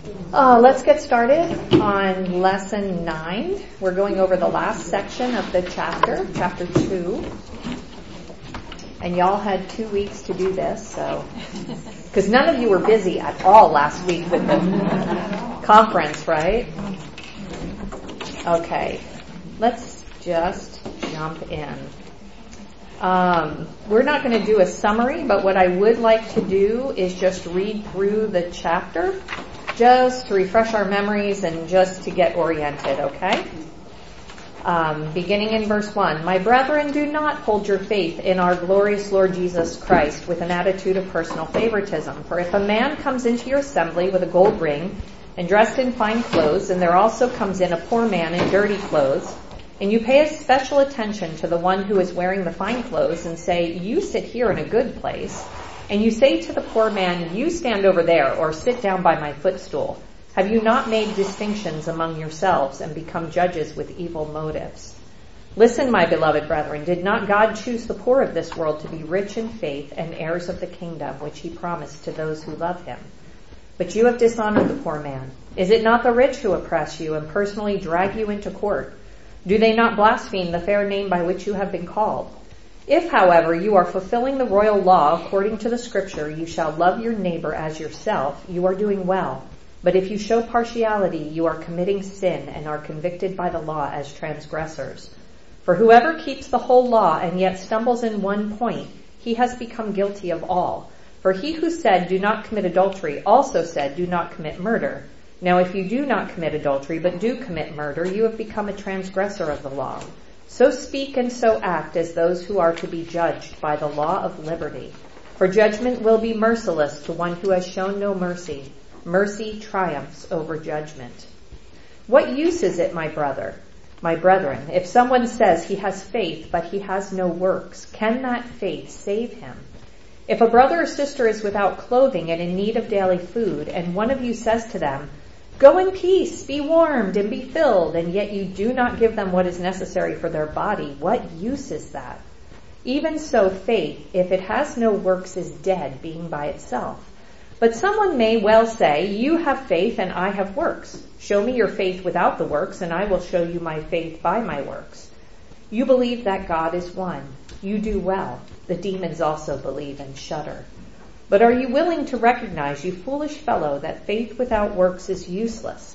Let's get started on lesson 9. We're going over the last section of the chapter 2. And y'all had 2 weeks to do this, so because none of you were busy at all last week with the conference, right? Okay, let's just jump in. We're not going to do a summary, but what I would like to do is just read through the chapter, just to refresh our memories and just to get oriented, okay? Beginning in verse 1. My brethren, do not hold your faith in our glorious Lord Jesus Christ with an attitude of personal favoritism. For if a man comes into your assembly with a gold ring and dressed in fine clothes, and there also comes in a poor man in dirty clothes, and you pay a special attention to the one who is wearing the fine clothes and say, you sit here in a good place, and you say to the poor man, you stand over there or sit down by my footstool, have you not made distinctions among yourselves and become judges with evil motives? Listen, my beloved brethren, did not God choose the poor of this world to be rich in faith and heirs of the kingdom which he promised to those who love him? But you have dishonored the poor man. Is it not the rich who oppress you and personally drag you into court? Do they not blaspheme the fair name by which you have been called? If, however, you are fulfilling the royal law according to the scripture, you shall love your neighbor as yourself, you are doing well. But if you show partiality, you are committing sin and are convicted by the law as transgressors. For whoever keeps the whole law and yet stumbles in one point, he has become guilty of all. For he who said, do not commit adultery, also said, do not commit murder. Now if you do not commit adultery, but do commit murder, you have become a transgressor of the law. So speak and so act as those who are to be judged by the law of liberty. For judgment will be merciless to one who has shown no mercy. Mercy triumphs over judgment. What use is it, my brethren, if someone says he has faith, but he has no works, can that faith save him? If a brother or sister is without clothing and in need of daily food, and one of you says to them, go in peace, be warmed and be filled, and yet you do not give them what is necessary for their body, what use is that? Even so, faith, if it has no works, is dead, being by itself. But someone may well say, you have faith and I have works. Show me your faith without the works, and I will show you my faith by my works. You believe that God is one. You do well. The demons also believe and shudder. But are you willing to recognize, you foolish fellow, that faith without works is useless?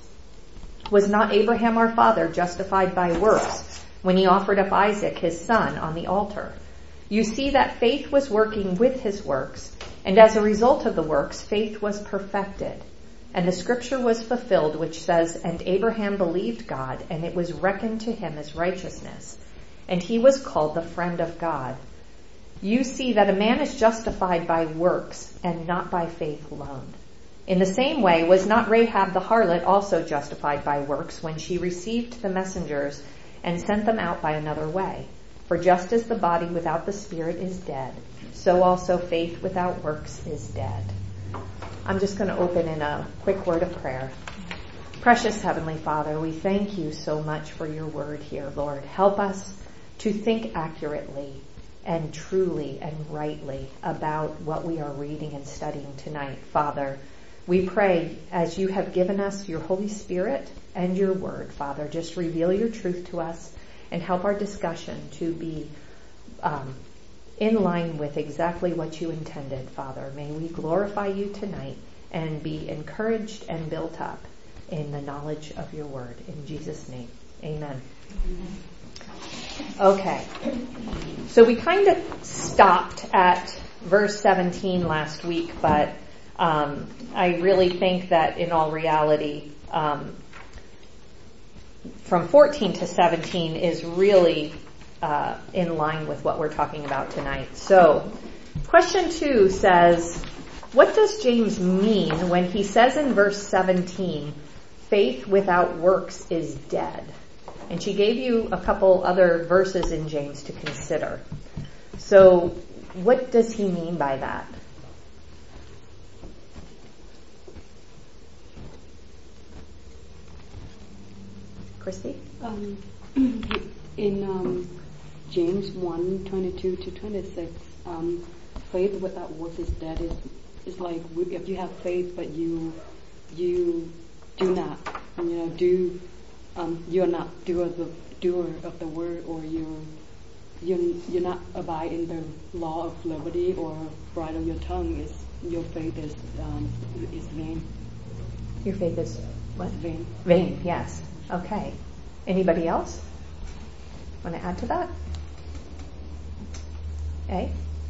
Was not Abraham our father justified by works when he offered up Isaac his son on the altar? You see that faith was working with his works, and as a result of the works, faith was perfected. And the scripture was fulfilled, which says, and Abraham believed God, and it was reckoned to him as righteousness. And he was called the friend of God. You see that a man is justified by works, and not by faith alone. In the same way, was not Rahab the harlot also justified by works when she received the messengers and sent them out by another way? For just as the body without the spirit is dead, so also faith without works is dead. I'm just going to open in a quick word of prayer. Precious Heavenly Father, we thank you so much for your word here, Lord. Help us to think accurately and truly and rightly about what we are reading and studying tonight, Father. We pray as you have given us your Holy Spirit and your word, Father, just reveal your truth to us and help our discussion to be in line with exactly what you intended, Father. May we glorify you tonight and be encouraged and built up in the knowledge of your word. In Jesus' name, amen. Okay, so we kind of stopped at verse 17 last week, but I really think that in all reality, from 14 to 17 is really in line with what we're talking about tonight. So, question 2 says, what does James mean when he says in verse 17, faith without works is dead? And she gave you a couple other verses in James to consider. So, what does he mean by that? Christy? In James 1:22 to 26, faith without works is dead. Is like if you have faith but you do not, you're not doer of the word, or you're not abide in the law of liberty, or bridle your tongue. Your faith is vain. Your faith is what? Vain. Vain, yes. Okay. Anybody else want to add to that? A?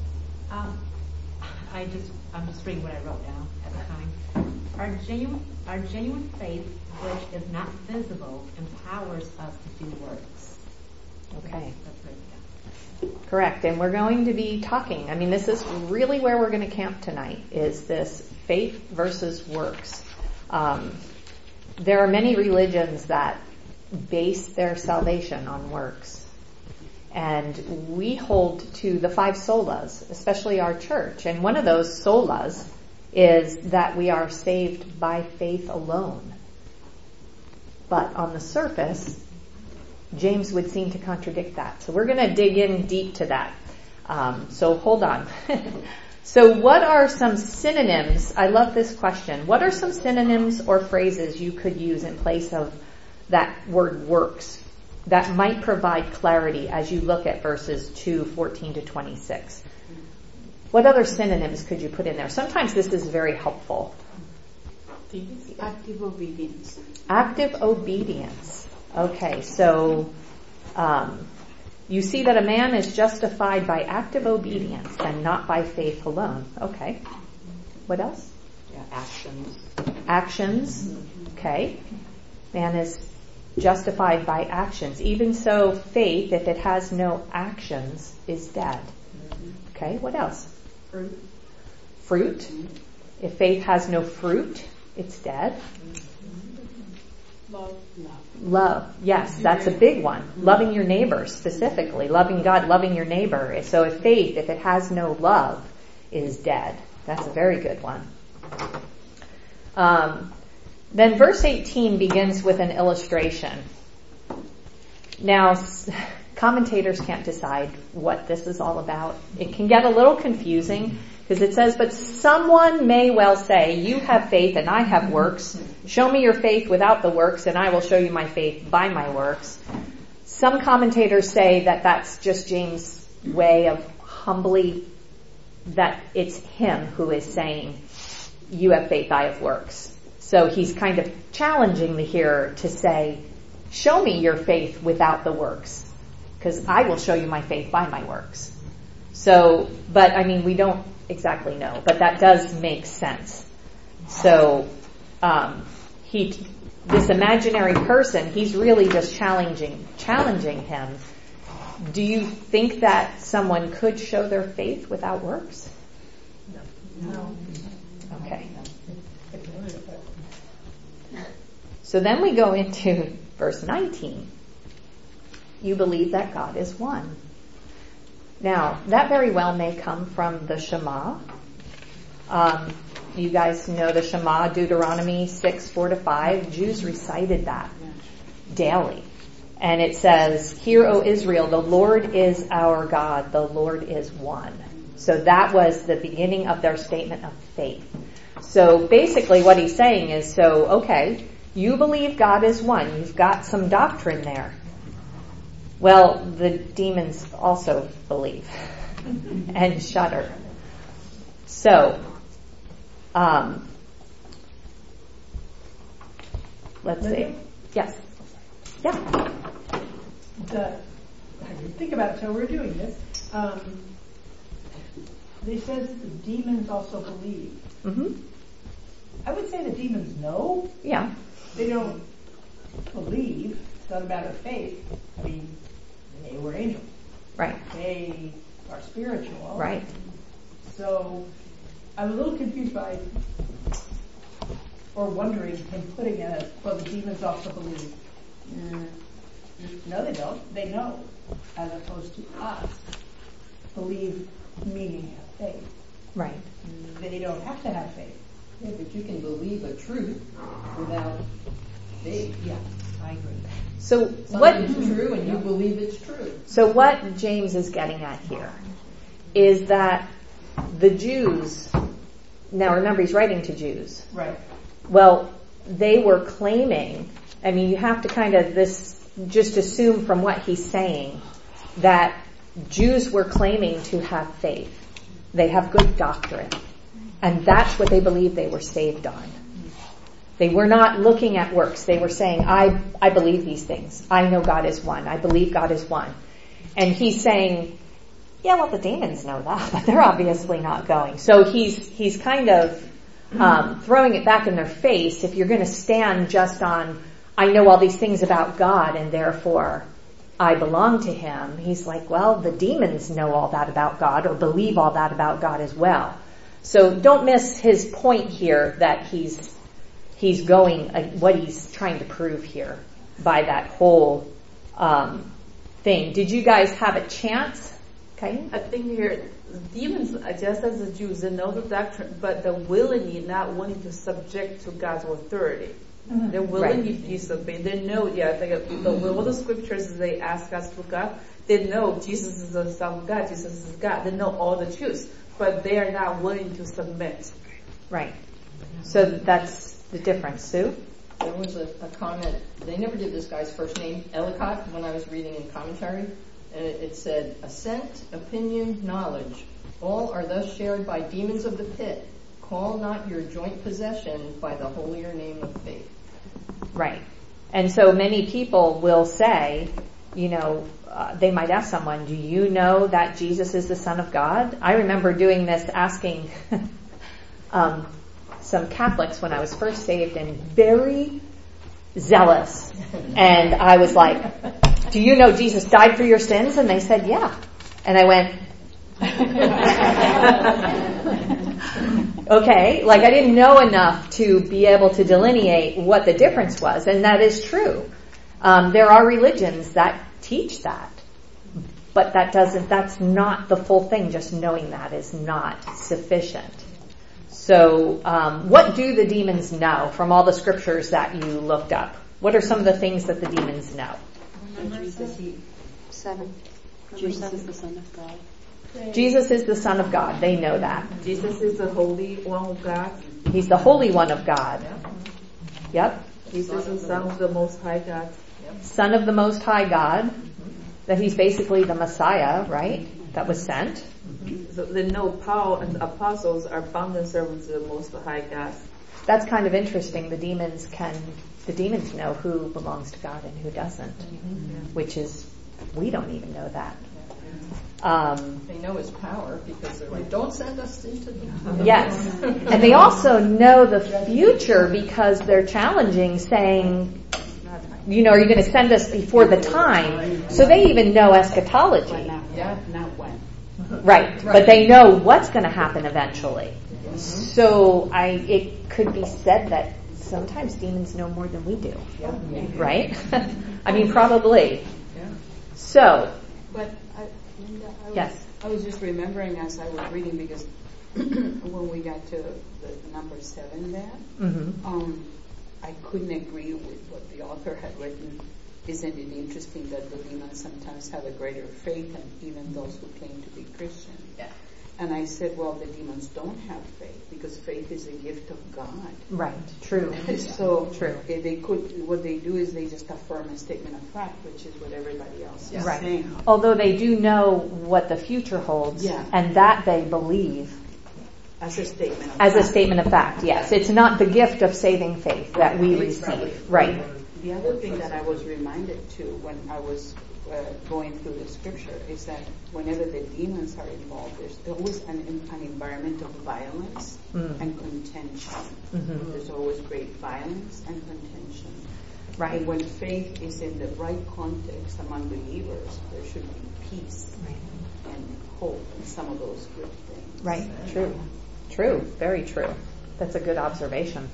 I'm just reading what I wrote down at the time. Our genuine faith, which is not visible, empowers us to do works. Okay. That's written down. Correct. And we're going to be talking. This is really where we're going to camp tonight, is this faith versus works. There are many religions that base their salvation on works. And we hold to the 5 solas, especially our church. And one of those solas is that we are saved by faith alone. But on the surface, James would seem to contradict that. So we're going to dig in deep to that. So hold on. So what are some synonyms? I love this question. What are some synonyms or phrases you could use in place of that word works that might provide clarity as you look at verses 2:14 to 26? What other synonyms could you put in there? Sometimes this is very helpful. Active obedience. Active obedience. Okay, so you see that a man is justified by active obedience and not by faith alone. Okay. What else? Yeah, actions. Actions. Okay. Man is justified by actions. Even so, faith, if it has no actions, is dead. Okay, what else? Fruit. Fruit. If faith has no fruit, it's dead. Love. Yes, that's a big one. Loving your neighbor specifically. Loving God, loving your neighbor. So if faith, if it has no love, is dead. That's a very good one. Then verse 18 begins with an illustration. Now, commentators can't decide what this is all about. It can get a little confusing because it says, but someone may well say, you have faith and I have works. Show me your faith without the works and I will show you my faith by my works. Some commentators say that that's just James' way of humbly, that it's him who is saying, you have faith, I have works. So he's kind of challenging the hearer to say, show me your faith without the works, because I will show you my faith by my works. So, but we don't exactly know, but that does make sense. So, this imaginary person, he's really just challenging him. Do you think that someone could show their faith without works? No. Okay. So then we go into verse 19. You believe that God is one. Now, that very well may come from the Shema. You guys know the Shema, Deuteronomy 6:4-5. Jews recited that daily. And it says, hear, O Israel, the Lord is our God, the Lord is one. So that was the beginning of their statement of faith. So basically what he's saying is, okay, you believe God is one. You've got some doctrine there. Well, the demons also believe and shudder. So, let's see. Yes. Yeah. Think about it. So we're doing this. They says the demons also believe. Mm-hmm. I would say the demons know. Yeah. They don't believe. It's not a matter of faith. They were angels. Right. They are spiritual. Right. So I'm a little confused by, or wondering, him putting it as, well, the demons also believe. No, they don't. They know, as opposed to us. Believe meaning have faith. Right. They don't have to have faith. Yeah, but you can believe a truth without faith. Yeah, I agree. So Something's true and you believe it's true. So what James is getting at here is that the Jews, now remember he's writing to Jews. Right. Well, they were claiming, I mean, you have to kind of just assume from what he's saying that Jews were claiming to have faith. They have good doctrine. And that's what they believed they were saved on. They were not looking at works. They were saying, I believe these things. I know God is one. I believe God is one. And he's saying, yeah, well, the demons know that, but they're obviously not going. So he's kind of throwing it back in their face. If you're going to stand just on, I know all these things about God and therefore I belong to him, he's like, well, the demons know all that about God or believe all that about God as well. So don't miss his point here that he's going, what he's trying to prove here by that whole thing. Did you guys have a chance? Okay. I think here, demons, just as the Jews, they know the doctrine, but they're willingly not wanting to subject to God's authority. Mm-hmm. They're willingly disobey. They know, all the scriptures they ask us to God, they know Jesus is the Son of God, Jesus is God. They know all the truths, but they are not willing to submit. Right. So that's the difference. Sue? There was a comment, they never did this guy's first name, Ellicott, when I was reading in commentary. And it said, assent, opinion, knowledge, all are thus shared by demons of the pit. Call not your joint possession by the holier name of faith. Right. And so many people will say, they might ask someone, do you know that Jesus is the Son of God? I remember doing this, asking some Catholics when I was first saved and very zealous. And I was like, do you know Jesus died for your sins? And they said, yeah. And I went, okay, like I didn't know enough to be able to delineate what the difference was. And that is true. There are religions that teach that. But that's not the full thing. Just knowing that is not sufficient. So, what do the demons know from all the scriptures that you looked up? What are some of the things that the demons know? Jesus is the Son of God. Jesus is the Son of God. They know that. Jesus is the Holy One of God. He's the Holy One of God. Yep. Jesus is the Son of the Most High God. Son of the Most High God. That he's basically the Messiah, right? That was sent. So they know Paul and the apostles are bound and servants of the Most High God. That's kind of interesting. The demons know who belongs to God and who doesn't, which is, we don't even know that. They know his power because they're like, don't send us into the Yes. And they also know the future because they're challenging, saying, are you going to send us before the time? So they even know eschatology. Not when. Right. But they know what's going to happen eventually. So it could be said that sometimes demons know more than we do. Right? I mean, probably. So. But Linda, yes. I was just remembering as I was reading because when we got to the number 7 there, I couldn't agree with what the author had written. Isn't it interesting that the demons sometimes have a greater faith than even those who claim to be Christian? Yeah. And I said, well, the demons don't have faith because faith is a gift of God. Right. True. So true. What they do is they just affirm a statement of fact, which is what everybody else is right. saying. Although they do know what the future holds, and that they believe. As a statement of As fact. a statement of fact, yes. It's not the gift of saving faith that we receive. Right. The other thing that I was reminded to when I was going through the scripture is that whenever the demons are involved, there's always an environment of violence and contention. There's always great violence and contention. Right. And when faith is in the right context among believers, there should be peace and hope in some of those good things. Right. True. True. Very true. That's a good observation.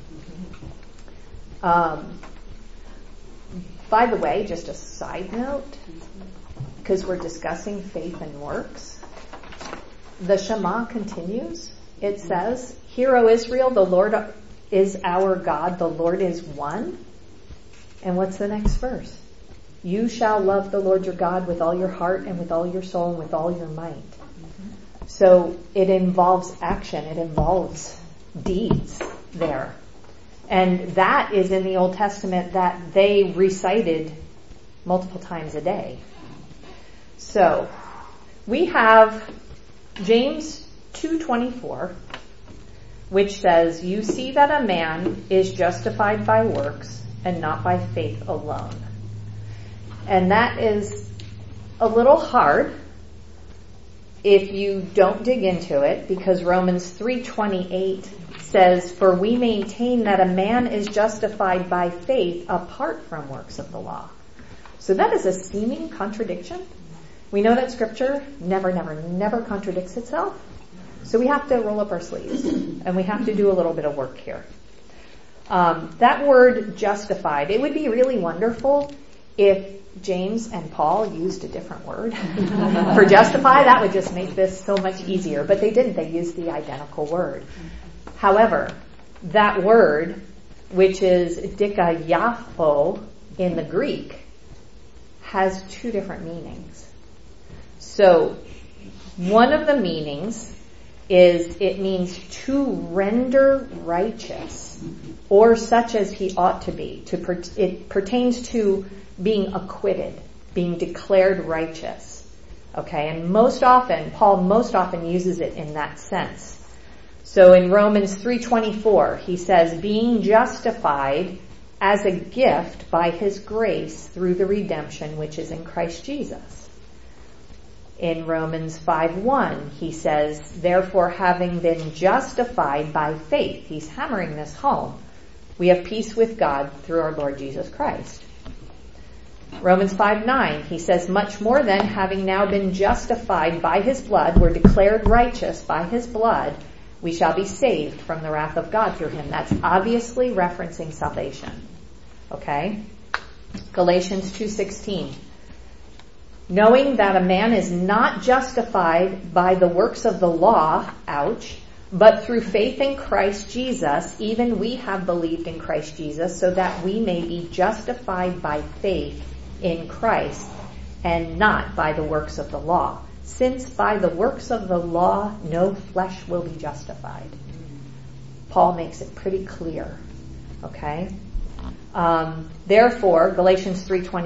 By the way, just a side note, because we're discussing faith and works, the Shema continues. It says, "Hear, O Israel, the Lord is our God, the Lord is one." And what's the next verse? "You shall love the Lord your God with all your heart and with all your soul and with all your might." So it involves action. It involves deeds there. And that is in the Old Testament that they recited multiple times a day. So we have James 2:24, which says, "You see that a man is justified by works and not by faith alone." And that is a little hard if you don't dig into it, because Romans 3:28 says, "For we maintain that a man is justified by faith apart from works of the law." So that is a seeming contradiction. We know that Scripture never contradicts itself. So we have to roll up our sleeves, and we have to do a little bit of work here. That word justified, it would be really wonderful if James and Paul used a different word for justify. That would just make this so much easier. But they didn't. They used the identical word. However, that word, which is dikaiapho in the Greek, has two different meanings. So one of the meanings is it means to render righteous or such as he ought to be. It pertains to being acquitted, being declared righteous. Okay, and Paul most often uses it in that sense. So in Romans 3:24, he says, "Being justified as a gift by his grace through the redemption which is in Christ Jesus." In Romans 5:1, he says, "Therefore, having been justified by faith," he's hammering this home, "we have peace with God through our Lord Jesus Christ." Romans 5:9, he says, "Much more then, having now been justified by his blood, we're declared righteous by his blood, we shall be saved from the wrath of God through him." That's obviously referencing salvation. Okay? Galatians 2:16. "Knowing that a man is not justified by the works of the law," ouch, "but through faith in Christ Jesus, even we have believed in Christ Jesus, so that we may be justified by faith in Christ, and not by the works of the law. Since by the works of the law no flesh will be justified." Paul makes it pretty clear. Okay? Therefore, Galatians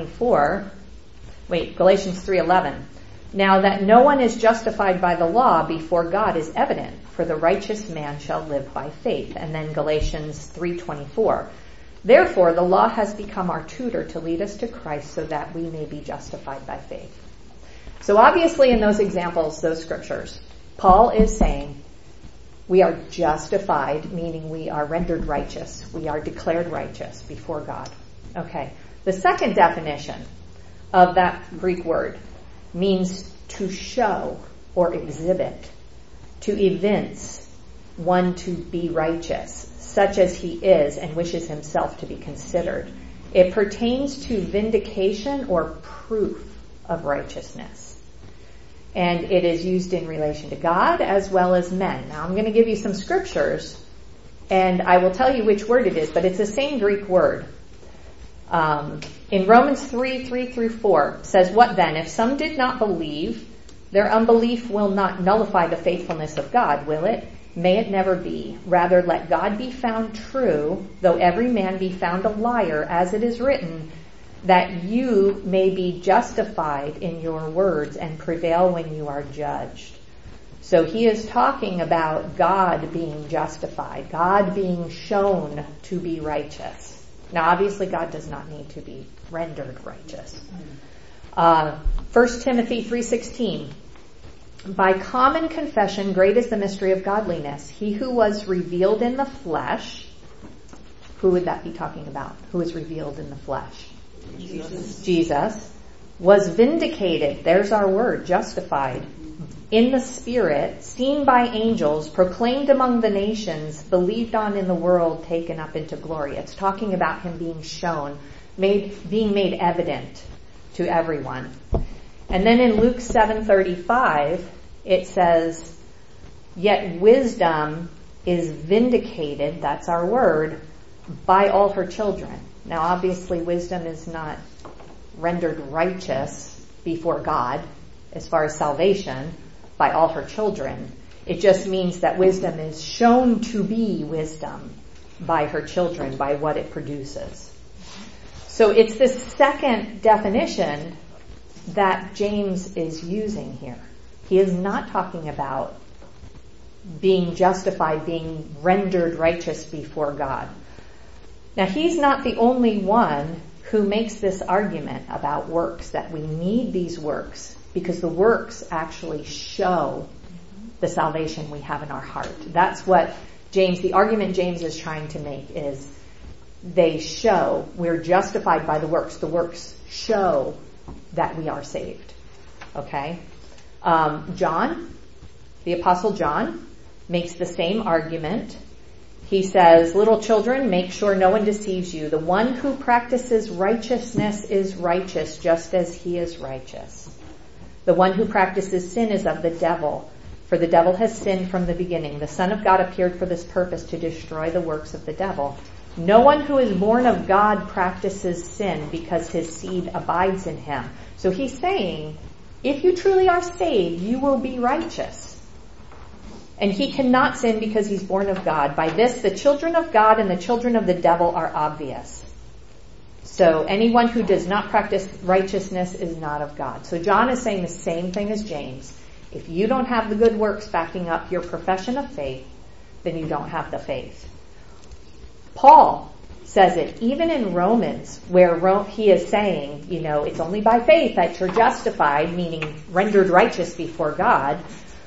3:11. "Now that no one is justified by the law before God is evident, for the righteous man shall live by faith." And then Galatians 3:24. "Therefore, the law has become our tutor to lead us to Christ so that we may be justified by faith." So obviously in those examples, those scriptures, Paul is saying we are justified, meaning we are rendered righteous. We are declared righteous before God. Okay. The second definition of that Greek word means to show or exhibit, to evince one to be righteous, such as he is and wishes himself to be considered. It pertains to vindication or proof of righteousness. And it is used in relation to God as well as men. Now I'm going to give you some scriptures, and I will tell you which word it is, but it's the same Greek word. In Romans 3:3-4 says, "What then? If some did not believe, their unbelief will not nullify the faithfulness of God, will it? May it never be. Rather, let God be found true, though every man be found a liar, as it is written, that you may be justified in your words and prevail when you are judged." So he is talking about God being justified, God being shown to be righteous. Now, obviously, God does not need to be rendered righteous. 1 Timothy 3:16. "By common confession, great is the mystery of godliness. He who was revealed in the flesh," who would that be talking about? Who was revealed in the flesh? Jesus "was vindicated," there's our word, justified, "in the Spirit, seen by angels, proclaimed among the nations, believed on in the world, taken up into glory." It's talking about him being shown, being made evident to everyone. And then in Luke 7:35, it says, "Yet wisdom is vindicated," that's our word, "by all her children." Now, obviously, wisdom is not rendered righteous before God as far as salvation by all her children. It just means that wisdom is shown to be wisdom by her children, by what it produces. So it's this second definition that James is using here. He is not talking about being justified, being rendered righteous before God. Now, he's not the only one who makes this argument about works, that we need these works because the works actually show the salvation we have in our heart. That's what the argument James is trying to make is they show we're justified by the works. The works show that we are saved. Okay? John, the Apostle John, makes the same argument. He says, little children, make sure no one deceives you. The one who practices righteousness is righteous just as he is righteous. The one who practices sin is of the devil, for the devil has sinned from the beginning. The Son of God appeared for this purpose, to destroy the works of the devil. No one who is born of God practices sin because his seed abides in him. So he's saying, if you truly are saved, you will be righteous. And he cannot sin because he's born of God. By this, the children of God and the children of the devil are obvious. So anyone who does not practice righteousness is not of God. So John is saying the same thing as James. If you don't have the good works backing up your profession of faith, then you don't have the faith. Paul says it even in Romans, where he is saying, it's only by faith that you're justified, meaning rendered righteous before God.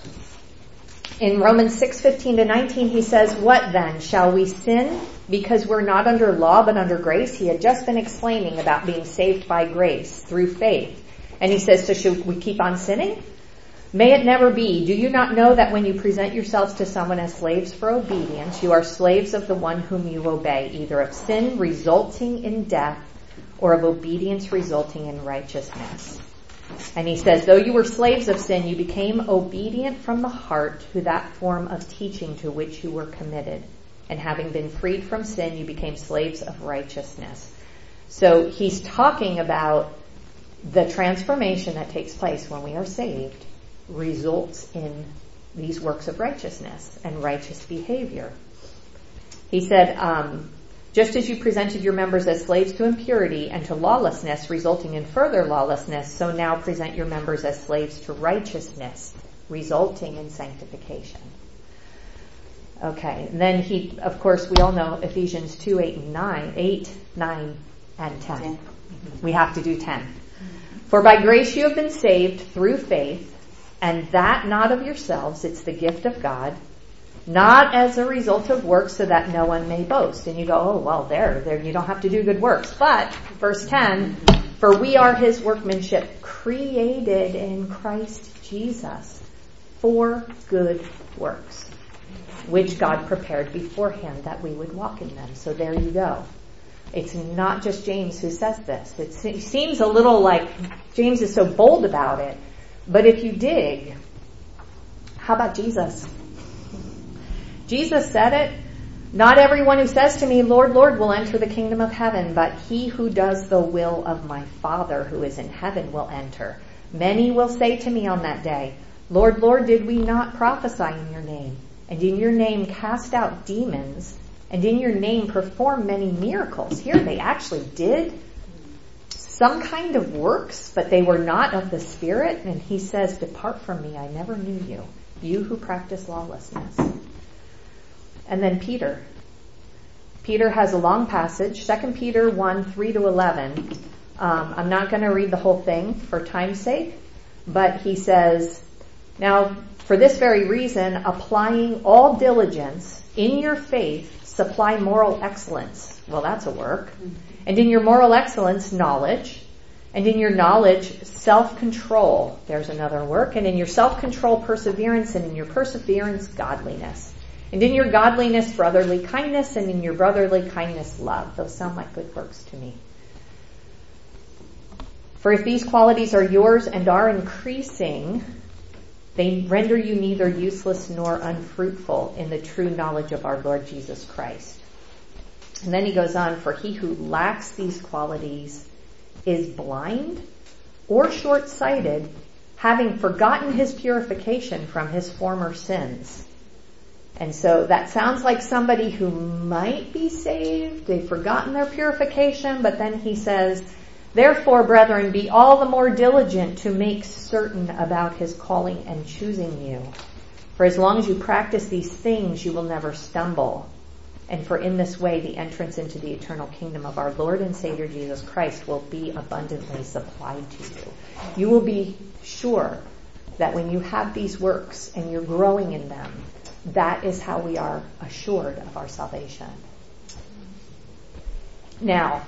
In Romans 6:15-19, he says, what then? Shall we sin because we're not under law but under grace? He had just been explaining about being saved by grace through faith. And he says, so should we keep on sinning? May it never be. Do you not know that when you present yourselves to someone as slaves for obedience, you are slaves of the one whom you obey, either of sin resulting in death or of obedience resulting in righteousness? And he says, though you were slaves of sin, you became obedient from the heart to that form of teaching to which you were committed. And having been freed from sin, you became slaves of righteousness. So he's talking about the transformation that takes place when we are saved results in these works of righteousness and righteous behavior. He said, just as you presented your members as slaves to impurity and to lawlessness, resulting in further lawlessness, so now present your members as slaves to righteousness, resulting in sanctification. Okay, and then of course, we all know Ephesians 2:8 and 9, 8, 9, and 10. We have to do 10. For by grace you have been saved through faith, and that not of yourselves, it's the gift of God, not as a result of works so that no one may boast. And you go, oh, well, there, you don't have to do good works. But, verse 10, for we are his workmanship, created in Christ Jesus for good works, which God prepared beforehand that we would walk in them. So there you go. It's not just James who says this. It seems a little like James is so bold about it. But if you dig, how about Jesus? Jesus said it, not everyone who says to me, Lord, Lord, will enter the kingdom of heaven, but he who does the will of my Father who is in heaven will enter. Many will say to me on that day, Lord, Lord, did we not prophesy in your name? And in your name cast out demons, and in your name perform many miracles. Here they actually did some kind of works, but they were not of the Spirit. And he says, depart from me, I never knew you, you who practice lawlessness. And then Peter. Peter has a long passage, 2 Peter 1:3-11. I'm not going to read the whole thing for time's sake, but he says, now for this very reason, applying all diligence in your faith, supply moral excellence. Well, that's a work. And in your moral excellence, knowledge. And in your knowledge, self-control. There's another work. And in your self-control, perseverance. And in your perseverance, godliness. And in your godliness, brotherly kindness. And in your brotherly kindness, love. Those sound like good works to me. For if these qualities are yours and are increasing, they render you neither useless nor unfruitful in the true knowledge of our Lord Jesus Christ. And then he goes on, for he who lacks these qualities is blind or short-sighted, having forgotten his purification from his former sins. And so that sounds like somebody who might be saved. They've forgotten their purification, but then he says, therefore, brethren, be all the more diligent to make certain about his calling and choosing you. For as long as you practice these things, you will never stumble. And for in this way, the entrance into the eternal kingdom of our Lord and Savior Jesus Christ will be abundantly supplied to you. You will be sure that when you have these works and you're growing in them, that is how we are assured of our salvation. Now,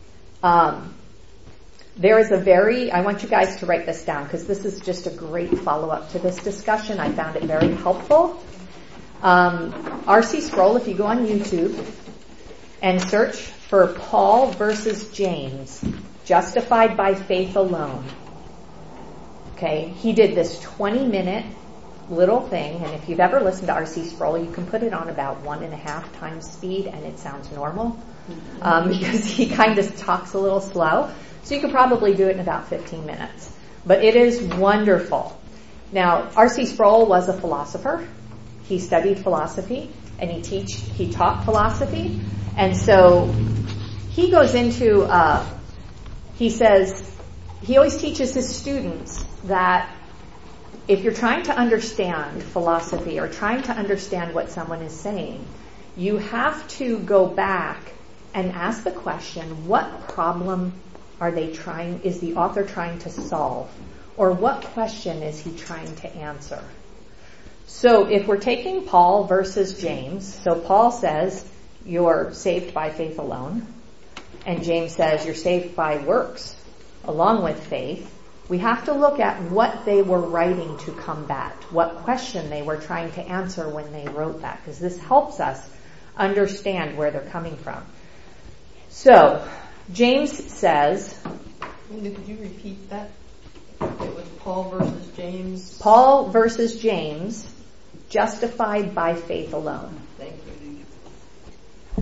there is I want you guys to write this down because this is just a great follow-up to this discussion. I found it very helpful. R.C. Sproul, if you go on YouTube and search for Paul versus James, justified by faith alone. Okay, he did this 20-minute little thing, and if you've ever listened to R.C. Sproul, you can put it on about 1.5 times speed, and it sounds normal because he kind of talks a little slow. So you could probably do it in about 15 minutes. But it is wonderful. Now, R.C. Sproul was a philosopher. He studied philosophy, and he taught philosophy. And so he goes into, he says, he always teaches his students that if you're trying to understand philosophy or trying to understand what someone is saying, you have to go back and ask the question, what problem is the author trying to solve? Or what question is he trying to answer? So if we're taking Paul versus James, so Paul says you're saved by faith alone, and James says you're saved by works along with faith, we have to look at what they were writing to combat, what question they were trying to answer when they wrote that, because this helps us understand where they're coming from. So, James says... Linda, could you repeat that? It was Paul versus James. Paul versus James, justified by faith alone. Thank you.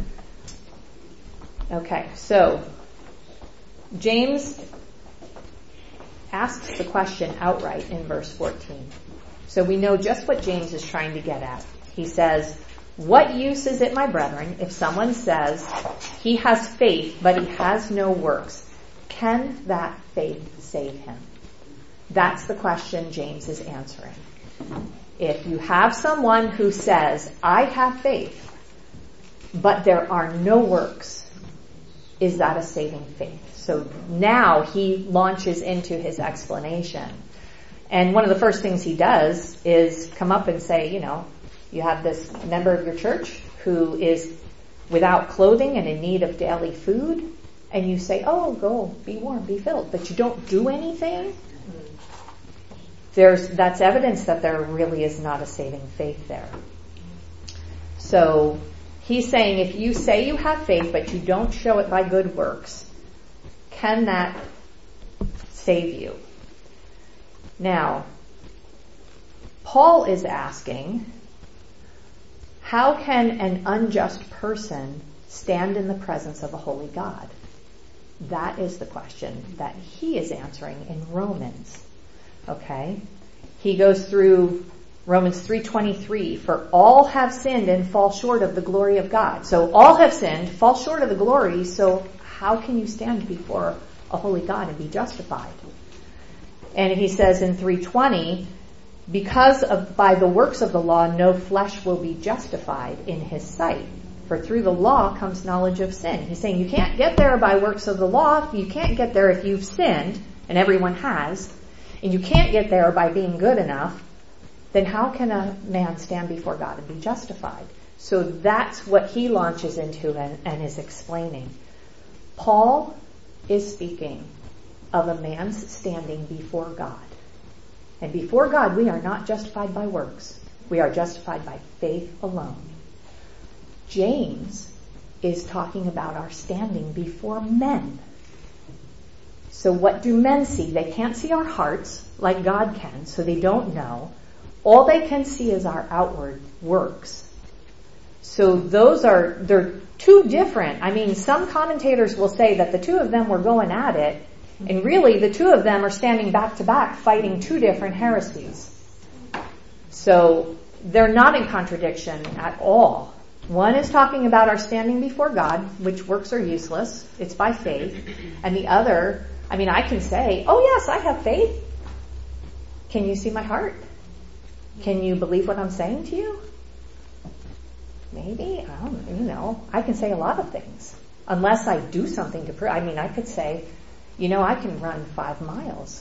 Okay, so James asks the question outright in verse 14. So we know just what James is trying to get at. He says, what use is it, my brethren, if someone says he has faith but he has no works? Can that faith save him? That's the question James is answering. If you have someone who says, I have faith, but there are no works, is that a saving faith? So now he launches into his explanation. And one of the first things he does is come up and say, you have this member of your church who is without clothing and in need of daily food, and you say, oh, go, be warm, be filled, but you don't do anything. That's evidence that there really is not a saving faith there. So he's saying if you say you have faith but you don't show it by good works, can that save you? Now, Paul is asking, how can an unjust person stand in the presence of a holy God? That is the question that he is answering in Romans. Okay? He goes through Romans 3:23, for all have sinned and fall short of the glory of God. So all have sinned, fall short of the glory, so how can you stand before a holy God and be justified? And he says in 3:20, because by the works of the law, no flesh will be justified in his sight. For through the law comes knowledge of sin. He's saying you can't get there by works of the law. You can't get there if you've sinned, and everyone has. And you can't get there by being good enough. Then how can a man stand before God and be justified? So that's what he launches into and is explaining. Paul is speaking of a man's standing before God. And before God, we are not justified by works. We are justified by faith alone. James is talking about our standing before men. So what do men see? They can't see our hearts like God can, so they don't know. All they can see is our outward works. So they're two different. I mean, some commentators will say that the two of them were going at it, and really the two of them are standing back to back fighting two different heresies. So they're not in contradiction at all. One is talking about our standing before God, which works are useless. It's by faith. And the other, I can say, oh yes, I have faith. Can you see my heart? Can you believe what I'm saying to you? Maybe, I don't know. I can say a lot of things. Unless I do something to prove. I could say, I can run 5 miles.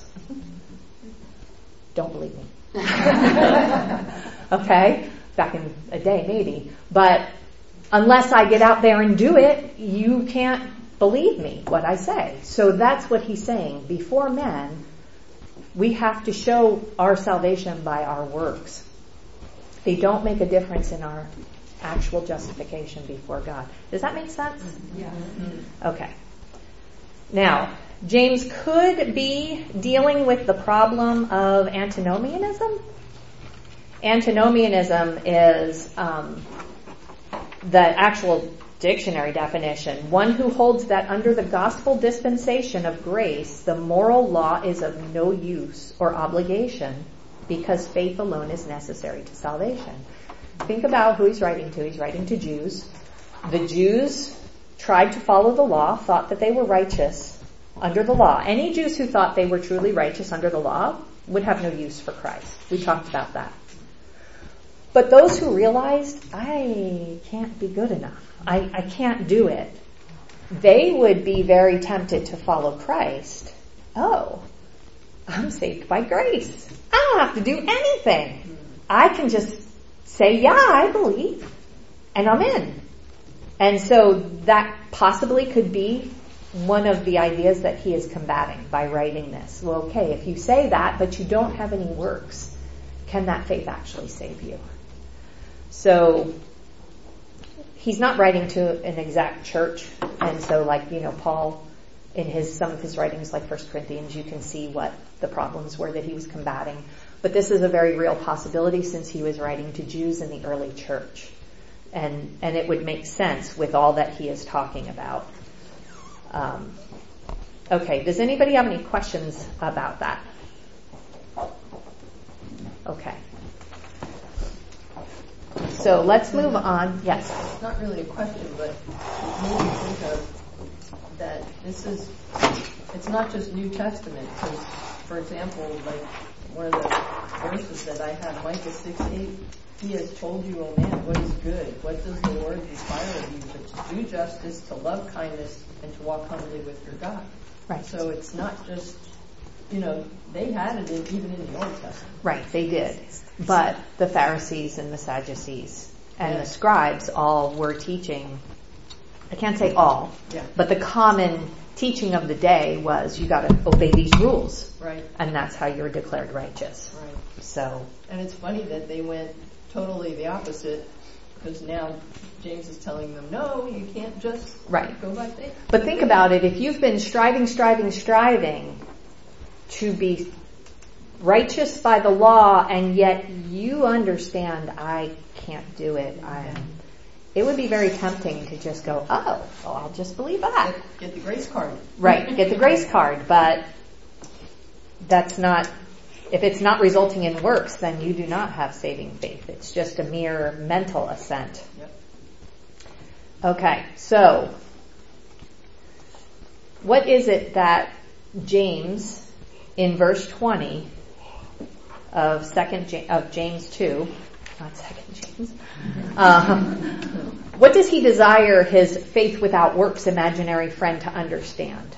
Don't believe me. Okay? Back in a day, maybe. But unless I get out there and do it, you can't believe me, what I say. So that's what he's saying. Before men, we have to show our salvation by our works. They don't make a difference in our actual justification before God. Does that make sense? Yeah. Okay. Now, James could be dealing with the problem of antinomianism. Antinomianism is the actual dictionary definition. One who holds that under the gospel dispensation of grace, the moral law is of no use or obligation because faith alone is necessary to salvation. Think about who he's writing to. He's writing to Jews. The Jews tried to follow the law, thought that they were righteous under the law. Any Jews who thought they were truly righteous under the law would have no use for Christ. We talked about that. But those who realized, I can't be good enough, I can't do it, they would be very tempted to follow Christ. Oh, I'm saved by grace. I don't have to do anything. I can just say, yeah, I believe, and I'm in. And so that possibly could be one of the ideas that he is combating by writing this. Well, okay, if you say that, but you don't have any works, can that faith actually save you? So he's not writing to an exact church, and so Paul in some of his writings like 1 Corinthians, you can see what the problems were that he was combating. But this is a very real possibility since he was writing to Jews in the early church. And it would make sense with all that he is talking about. Okay, does anybody have any questions about that? Okay. So let's move on. Yes? It's not really a question, but it made me think of that it's not just New Testament, because, for example, one of the verses that I have, Micah 6:8, he has told you, O man, what is good? What does the Lord require of you? But to do justice, to love kindness, and to walk humbly with your God. Right. So it's not just, they had it even in the Old Testament. Right, they did. But the Pharisees and the Sadducees and the scribes all were teaching, I can't say all, but the common teaching of the day was you got to obey these rules. Right. And that's how you're declared righteous. Right. So. And it's funny that they went totally the opposite, because now James is telling them, no, you can't just go by faith. But think about it. If you've been striving to be righteous by the law, and yet you understand I can't do it, it would be very tempting to just go, I'll just believe that. Get the grace card. Right, get the grace card. But that's not, if it's not resulting in works, then you do not have saving faith. It's just a mere mental assent. Yep. Okay, so what is it that James, in verse 20 of James 2, not 2 James, what does he desire his faith without works imaginary friend to understand?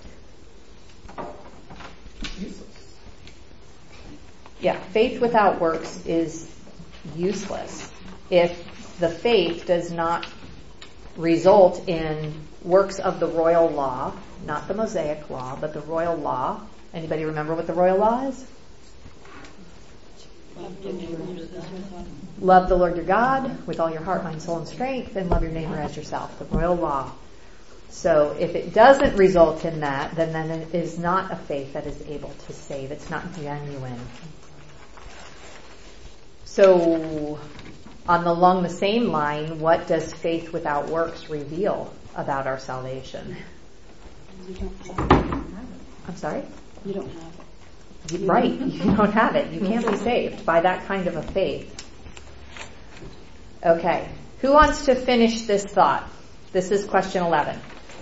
Yeah, faith without works is useless if the faith does not result in works of the royal law, not the Mosaic law, but the royal law. Anybody remember what the royal law is? Love the Lord your God with all your heart, mind, soul, and strength, and love your neighbor as yourself, the royal law. So if it doesn't result in that, then it is not a faith that is able to save. It's not genuine. So along the same line, what does faith without works reveal about our salvation? You don't have it. I'm sorry? You don't have it. Right, you don't have it. You can't be saved by that kind of a faith. Okay. Who wants to finish this thought? This is question 11.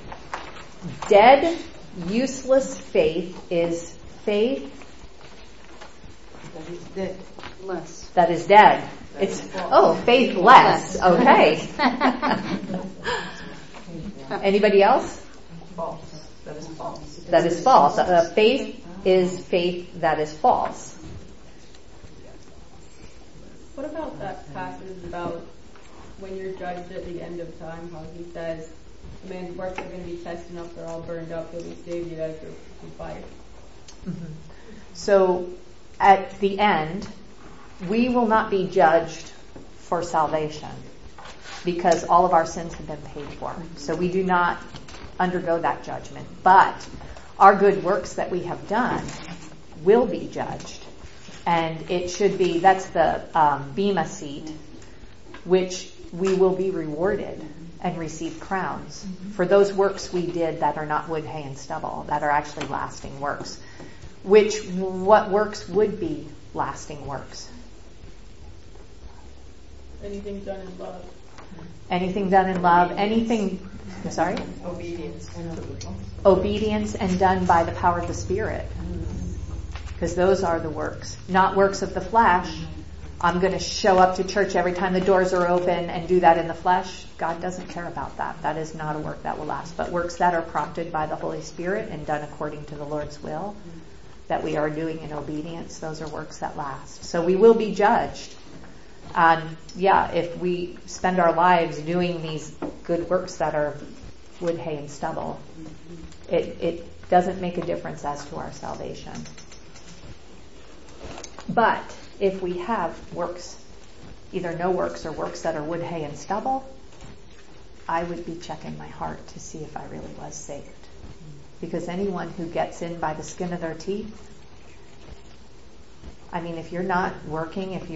Dead, useless faith is faith That is dead. Less. that is dead. It's faithless. Okay. Anybody else? False. That is false. That is false. Faith is faith that is false. What about that passage about when you're judged at the end of time, how he says, man's works are going to be tested up, they're all burned up, you'll be saved, you guys are from fire. Mm-hmm. So at the end, we will not be judged for salvation because all of our sins have been paid for. So we do not undergo that judgment. But our good works that we have done will be judged. And it should be, that's the Bema seat, which we will be rewarded and receive crowns for those works we did that are not wood, hay, and stubble, that are actually lasting works. What works would be lasting works? Anything done in love. Anything done in love, anything, I'm sorry? Obedience and done by the power of the Spirit. Because those are the works, not works of the flesh. I'm going to show up to church every time the doors are open and do that in the flesh. God doesn't care about that. That is not a work that will last. But works that are prompted by the Holy Spirit and done according to the Lord's will, that we are doing in obedience, those are works that last. So we will be judged. If we spend our lives doing these good works that are wood, hay, and stubble, it doesn't make a difference as to our salvation. But if we have works, either no works or works that are wood, hay, and stubble, I would be checking my heart to see if I really was saved. Because anyone who gets in by the skin of their teeth, I mean, if you're not working, if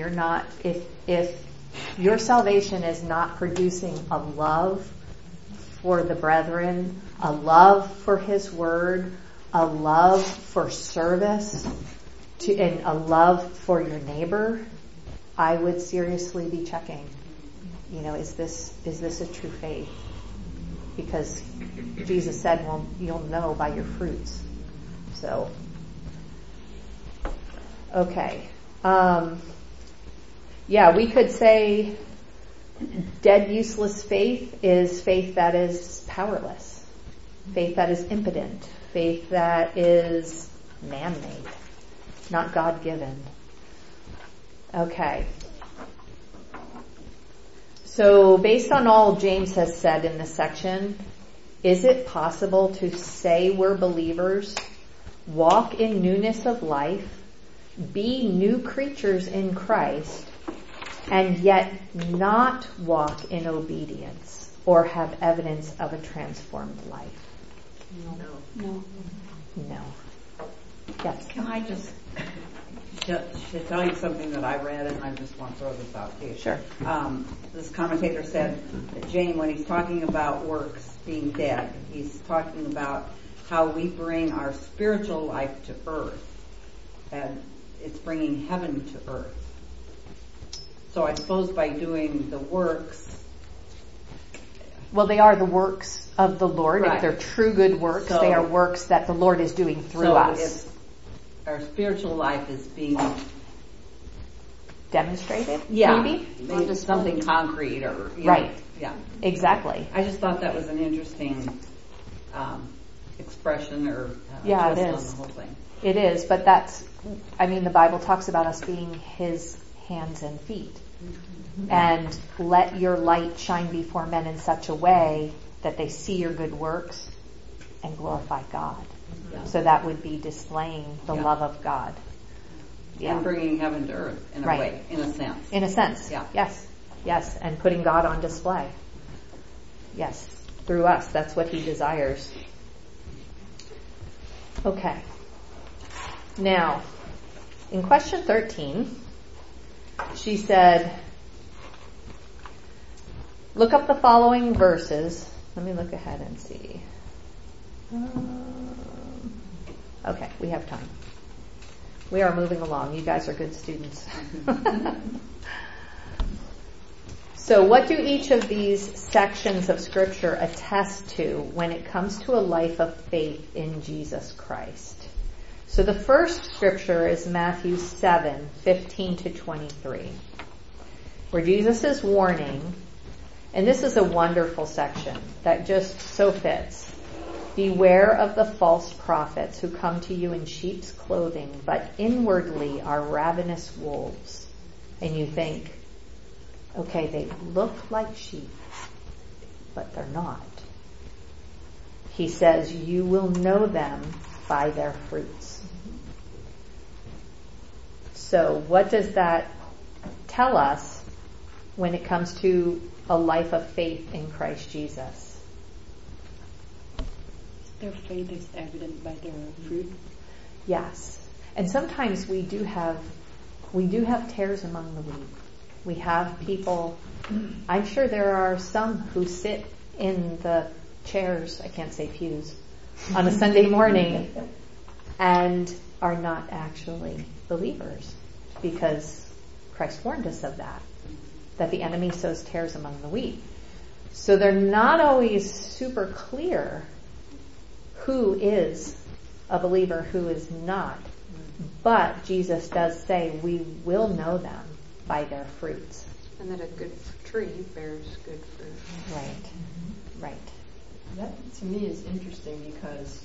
your salvation is not producing a love for the brethren, a love for His Word, a love for service, and a love for your neighbor, I would seriously be checking. Is this a true faith? Because Jesus said, well, you'll know by your fruits. So, okay. We could say dead, useless faith is faith that is powerless, faith that is impotent, faith that is man-made, not God-given. Okay. So based on all James has said in this section, is it possible to say we're believers, walk in newness of life, be new creatures in Christ, and yet not walk in obedience or have evidence of a transformed life? No. Yes. Can I just tell you something that I read, and I just want to throw this out to you? Sure. This commentator said that James, when he's talking about works being dead, he's talking about how we bring our spiritual life to earth, and it's bringing heaven to earth. So I suppose by doing the works... Well, they are the works of the Lord. Right. If they're true good works, they are works that the Lord is doing through us. Our spiritual life is being demonstrated, maybe just something concrete or right. Yeah, exactly. I just thought that was an interesting expression or it twist is. on the whole thing. It is, but the Bible talks about us being His hands and feet, and let your light shine before men in such a way that they see your good works and glorify God. Yeah. So that would be displaying the love of God. Yeah. And bringing heaven to earth in a way, in a sense. In a sense. Yeah. Yes. And putting God on display. Yes. Through us. That's what He desires. Okay. Now, in question 13, she said, look up the following verses. Let me look ahead and see. Okay, we have time. We are moving along. You guys are good students. So So what do each of these sections of Scripture attest to when it comes to a life of faith in Jesus Christ? So the first Scripture is Matthew 7:15 to 23, where Jesus is warning, and this is a wonderful section that just so fits. Beware of the false prophets who come to you in sheep's clothing, but inwardly are ravenous wolves. And you think, okay, they look like sheep, but they're not. He says, you will know them by their fruits. So what does that tell us when it comes to a life of faith in Christ Jesus? Their faith is evident by their fruit. Yes. And sometimes we do have tares among the wheat. We have people, I'm sure there are some who sit in the chairs, I can't say pews, on a Sunday morning and are not actually believers, because Christ warned us of that the enemy sows tares among the wheat. So they're not always super clear who is a believer, who is not. But Jesus does say we will know them by their fruits. And that a good tree bears good fruit. Right. Right. That to me is interesting because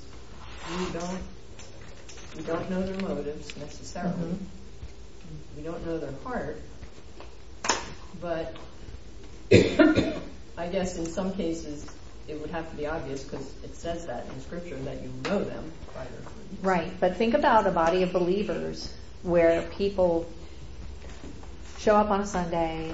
we don't know their motives necessarily. Mm-hmm. We don't know their heart. But I guess in some cases it would have to be obvious because it says that in Scripture that you know them by their fruits. Right. But think about a body of believers where people show up on a Sunday,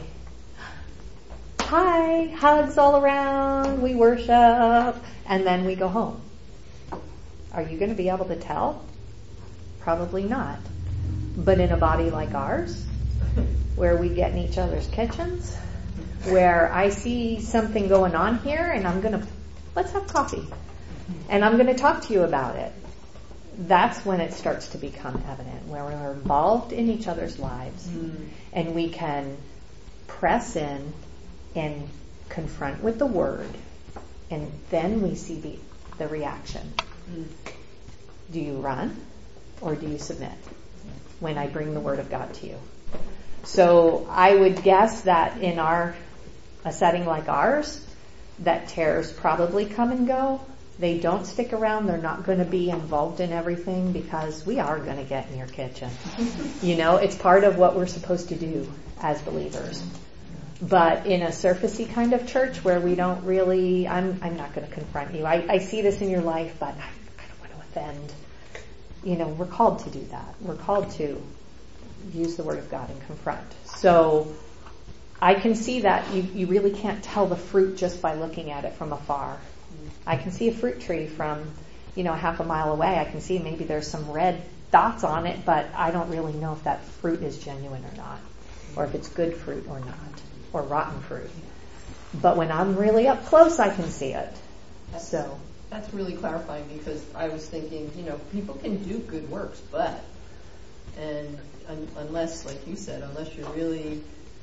hi, hugs all around, we worship, and then we go home. Are you going to be able to tell? Probably not. But in a body like ours, where we get in each other's kitchens, where I see something going on here and let's have coffee. And I'm going to talk to you about it. That's when it starts to become evident, where we're involved in each other's lives and we can press in and confront with the word, and then we see the reaction. Do you run or do you submit when I bring the word of God to you? So I would guess that in a setting like ours, that tares probably come and go. They don't stick around. They're not going to be involved in everything because we are going to get in your kitchen. It's part of what we're supposed to do as believers. But in a surfacey kind of church where we don't really, I'm not going to confront you. I see this in your life, but I don't want to offend. We're called to do that. We're called to use the word of God and confront. So I can see that you really can't tell the fruit just by looking at it from afar. I can see a fruit tree from, half a mile away. I can see maybe there's some red dots on it, but I don't really know if that fruit is genuine or not, or if it's good fruit or not, or rotten fruit. But when I'm really up close, I can see it. So that's really clarifying, because I was thinking, people can do good works, and unless, like you said, unless you're really,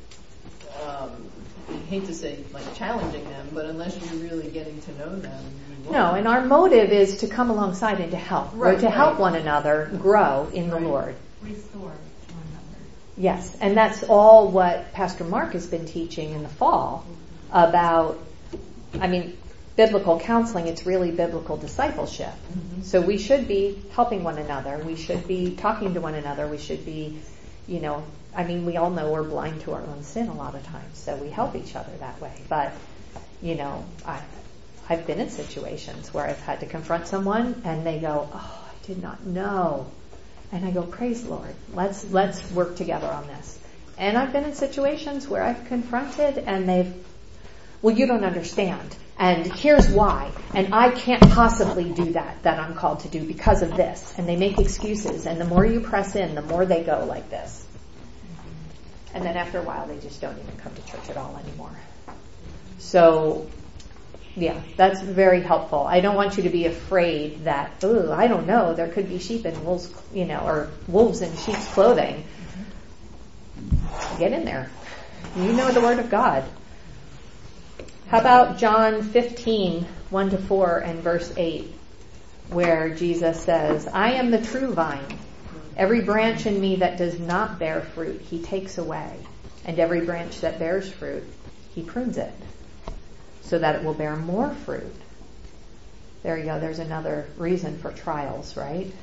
I hate to say like challenging them, but unless you're really getting to know them. No, and our motive is to come alongside and to help, or to help one another grow in the Lord. Restore one another. Yes, and that's all what Pastor Mark has been teaching in the fall about, biblical counseling. It's really biblical discipleship. Mm-hmm. So we should be helping one another. We should be talking to one another. We should be, we all know we're blind to our own sin a lot of times, so we help each other that way. But, I've been in situations where I've had to confront someone and they go, oh, I did not know. And I go, praise the Lord. Let's work together on this. And I've been in situations where I've confronted and you don't understand. And here's why. And I can't possibly do that I'm called to do because of this. And they make excuses. And the more you press in, the more they go like this. And then after a while, they just don't even come to church at all anymore. So, yeah, that's very helpful. I don't want you to be afraid that, I don't know, there could be sheep in wolves, or wolves in sheep's clothing. Get in there. You know the Word of God. How about John 15, 1-4 and verse 8, where Jesus says, I am the true vine. Every branch in me that does not bear fruit, he takes away. And every branch that bears fruit, he prunes it, so that it will bear more fruit. There you go. There's another reason for trials, right?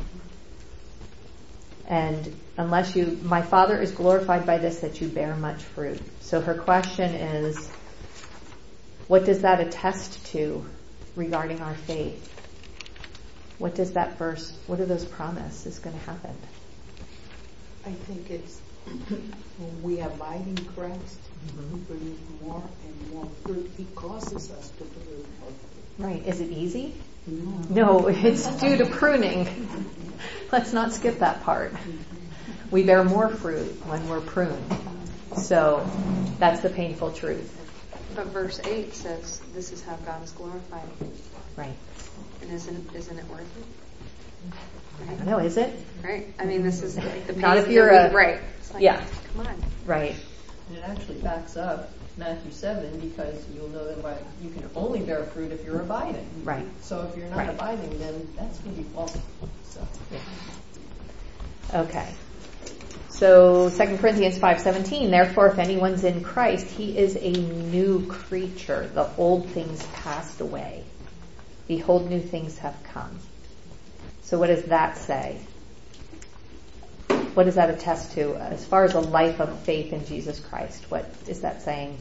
And my Father is glorified by this, that you bear much fruit. So her question is, what does that attest to regarding our faith? What does that verse, what do those promise is going to happen? I think it's when we abide in Christ, we produce more and more fruit. He causes us to produce more fruit. Right. Is it easy? No, it's due to pruning. Let's not skip that part. We bear more fruit when we're pruned. So that's the painful truth. But verse 8 says, this is how God is glorified. Right. And isn't it worth it? I don't know, is it? Right. I mean, this is like the pace. Not if you're right. It's like, yeah. Come on. Right. And it actually backs up Matthew 7, because you'll know that you can only bear fruit if you're abiding. Right. So if you're not abiding, then that's going to be false. So. Yeah. Okay. So 2 Corinthians 5:17, therefore if anyone's in Christ, he is a new creature. The old things passed away. Behold, new things have come. So what does that say? What does that attest to as far as a life of faith in Jesus Christ? What is that saying?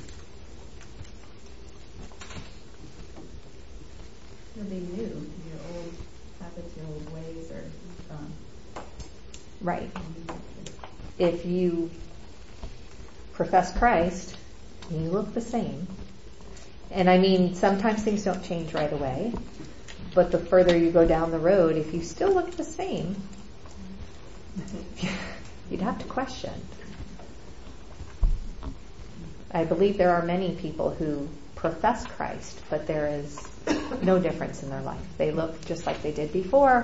You'll be new. Your old habits, your old ways are gone. Right. If you profess Christ, you look the same. And I mean, sometimes things don't change right away, but the further you go down the road, if you still look the same, you'd have to question. I believe there are many people who profess Christ, but there is no difference in their life. They look just like they did before.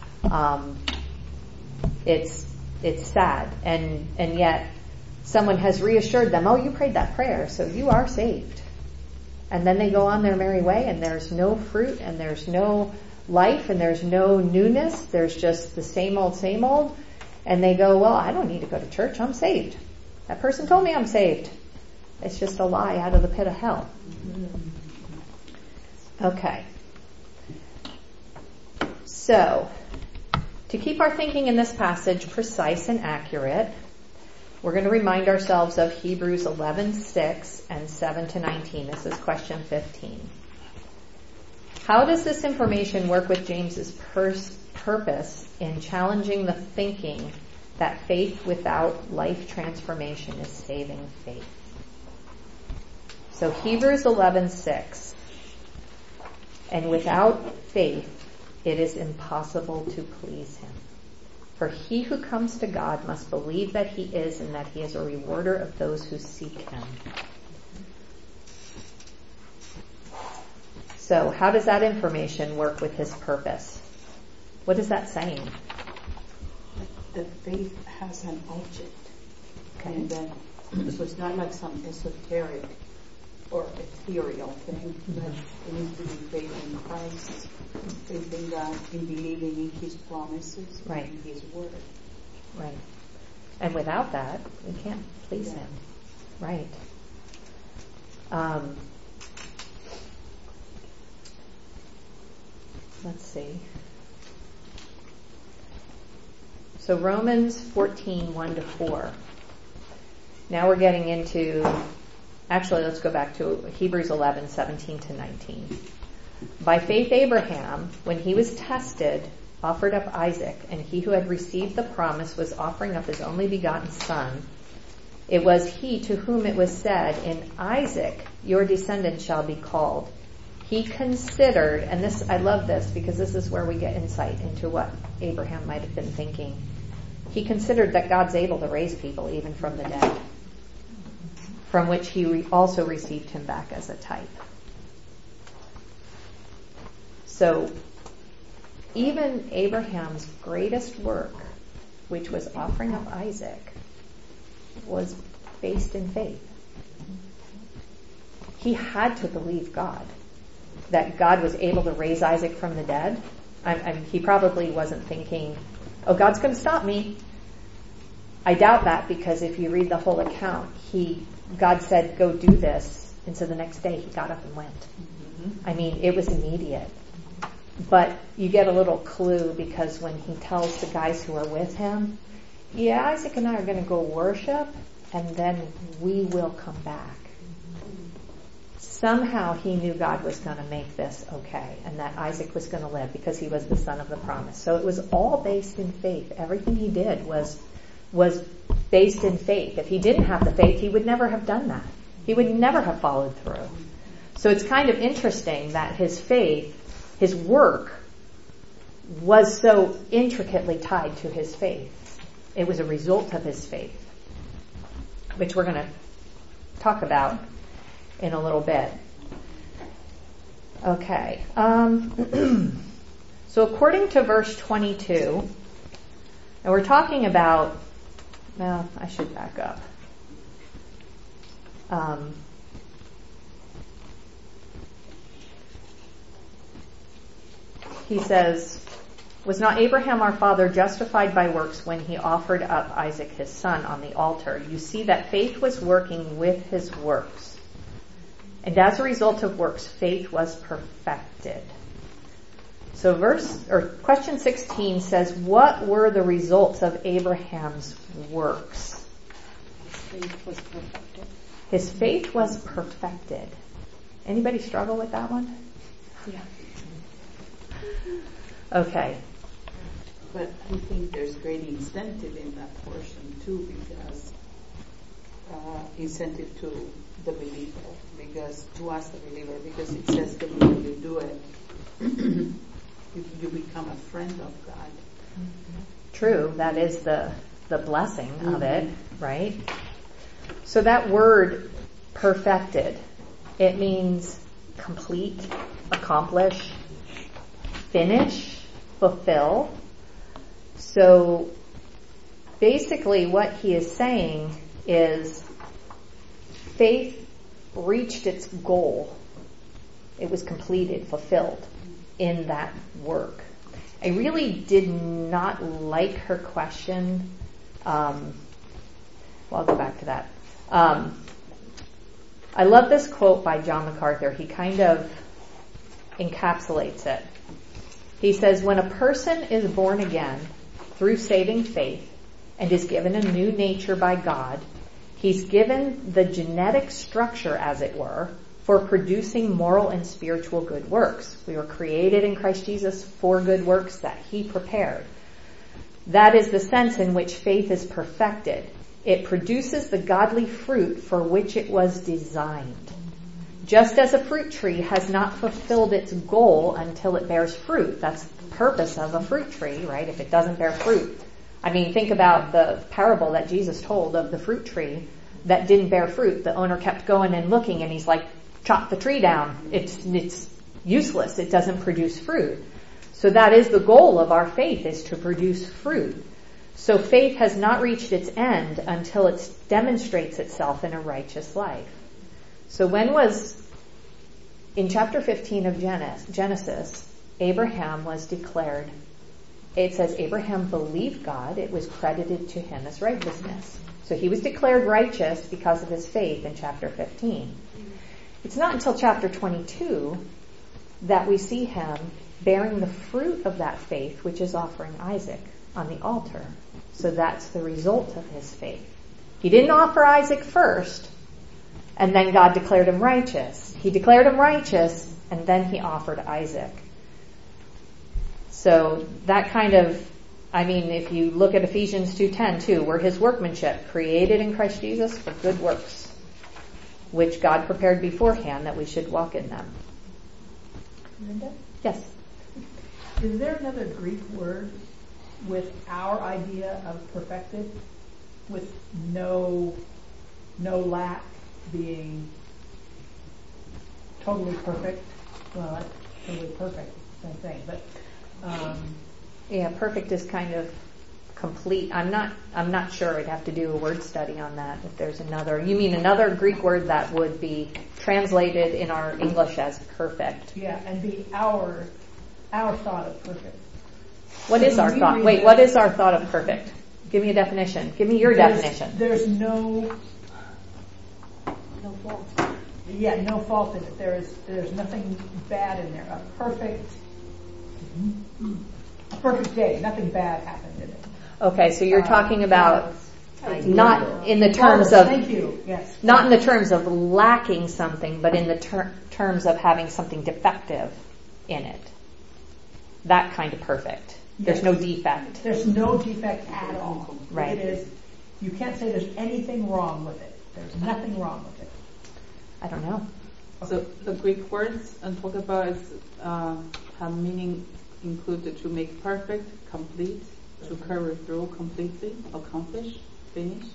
It's sad, and yet someone has reassured them, oh, you prayed that prayer, so you are saved. And then they go on their merry way, and there's no fruit, and there's no life, and there's no newness. There's just the same old. And they go, well, I don't need to go to church. I'm saved. That person told me I'm saved. It's just a lie out of the pit of hell. Okay. So, to keep our thinking in this passage precise and accurate, we're going to remind ourselves of Hebrews 11:6 and 7-19. This is question 15. How does this information work with James's purpose in challenging the thinking that faith without life transformation is saving faith? So Hebrews 11:6, and without faith it is impossible to please him. For he who comes to God must believe that he is, and that he is a rewarder of those who seek him. So how does that information work with his purpose? What is that saying? The faith has an object. Okay. And then, so it's not like some esoteric or ethereal thing, but it needs to be faith in Christ, faith in God, in believing in his promises, right, in his word. Right. And without that, we can't please him. Right. Let's see. So Romans 14, 1-4. Now we're getting into, actually let's go back to Hebrews 11, 17-19. By faith Abraham, when he was tested, offered up Isaac, and he who had received the promise was offering up his only begotten son. It was he to whom it was said, in Isaac your descendant shall be called. He considered, and this, I love this because this is where we get insight into what Abraham might have been thinking. He considered that God's able to raise people even from the dead, from which he also received him back as a type. So even Abraham's greatest work, which was offering up Isaac, was based in faith. he had to believe God, that God was able to raise Isaac from the dead. He probably wasn't thinking, oh, God's going to stop me. I doubt that, because if you read the whole account, God said, go do this. And so the next day he got up and went. Mm-hmm. I mean, it was immediate. But you get a little clue, because when he tells the guys who are with him, yeah, Isaac and I are going to go worship, and then we will come back. Somehow he knew God was going to make this okay, and that Isaac was going to live because he was the son of the promise. So it was all based in faith. Everything he did was based in faith. If he didn't have the faith, he would never have done that. He would never have followed through. So it's kind of interesting that his faith, his work, was so intricately tied to his faith. It was a result of his faith, which we're going to talk about in a little bit. Okay. So according to verse 22, and we're talking about, well, I should back up. He says, was not Abraham our father justified by works when he offered up Isaac his son on the altar? You see that faith was working with his works. And as a result of works, faith was perfected. So question 16 says, what were the results of Abraham's works? His faith was perfected. His faith was perfected. Anybody struggle with that one? Yeah. Okay. But I think there's great incentive in that portion too, because incentive to the believer, because to us the believer, because it says that when you do it, you become a friend of God. True, that is the blessing of it, right? So that word perfected, it means complete, accomplish, finish, fulfill. So basically what he is saying is faith reached its goal. It was completed, fulfilled in that work. I really did not like her question. Well, I'll go back to that. I love this quote by John MacArthur. He kind of encapsulates it. He says, when a person is born again through saving faith and is given a new nature by God, he's given the genetic structure, as it were, for producing moral and spiritual good works. We were created in Christ Jesus for good works that he prepared. That is the sense in which faith is perfected. It produces the godly fruit for which it was designed. Just as a fruit tree has not fulfilled its goal until it bears fruit. That's the purpose of a fruit tree, right? If it doesn't bear fruit. I mean, think about the parable that Jesus told of the fruit tree that didn't bear fruit. The owner kept going and looking, and he's like, chop the tree down. It's useless. It doesn't produce fruit. So that is the goal of our faith, is to produce fruit. So faith has not reached its end until it demonstrates itself in a righteous life. So in chapter 15 of Genesis, Abraham was declared, it says Abraham believed God, it was credited to him as righteousness. So he was declared righteous because of his faith in chapter 15. It's not until chapter 22 that we see him bearing the fruit of that faith, which is offering Isaac on the altar. So that's the result of his faith. He didn't offer Isaac first, and then God declared him righteous. He declared him righteous, and then he offered Isaac. So that kind of, I mean, if you look at Ephesians 2:10 too, we're his workmanship, created in Christ Jesus for good works, which God prepared beforehand that we should walk in them. Linda? Yes. Is there another Greek word with our idea of perfected, with no lack, being totally perfect? Well, that's totally perfect, same thing. But yeah, perfect is kind of complete. I'm not sure. I'd have to do a word study on that. If there's another, you mean another Greek word that would be translated in our English as perfect. Yeah, and be our thought of perfect. What is our thought? Wait, what is our thought of perfect? Give me a definition. Give me your definition. There's no fault. Yeah, no fault in it. There's nothing bad in there. A perfect day. Nothing bad happened in it. Okay, so you're talking about not in the terms of thank you. Yes. Not in the terms of lacking something, but in the terms of having something defective in it. That kind of perfect. There's no defect. There's no defect at all. Right. It is. You can't say there's anything wrong with it. There's nothing wrong with it. I don't know. So the Greek words I'm talking about is have meaning included to make perfect, complete, to carry through completely, accomplish, finish,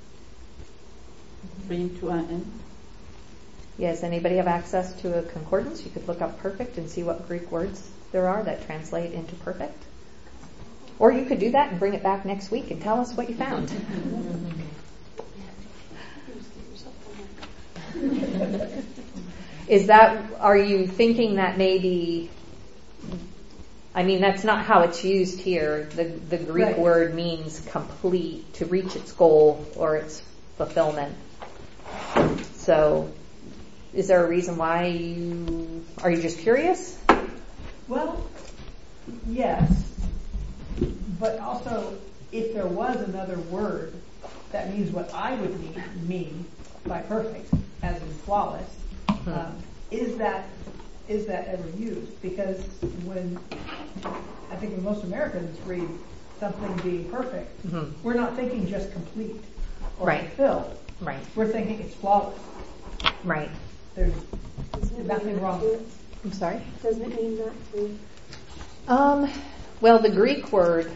bring to an end. Yes, anybody have access to a concordance? You could look up perfect and see what Greek words there are that translate into perfect. Or you could do that and bring it back next week and tell us what you found. Are you thinking that maybe, that's not how it's used here. The Greek word means complete, to reach its goal or its fulfillment. So, is there a reason why are you just curious? Well, yes. But also, if there was another word that means what I would mean by perfect, as in flawless, is that ever used? Because when most Americans read something being perfect, we're not thinking just complete or fulfilled. Right. We're thinking it's flawless. Right. There's nothing wrong with it. I'm sorry? Doesn't it mean that too? Well, the Greek word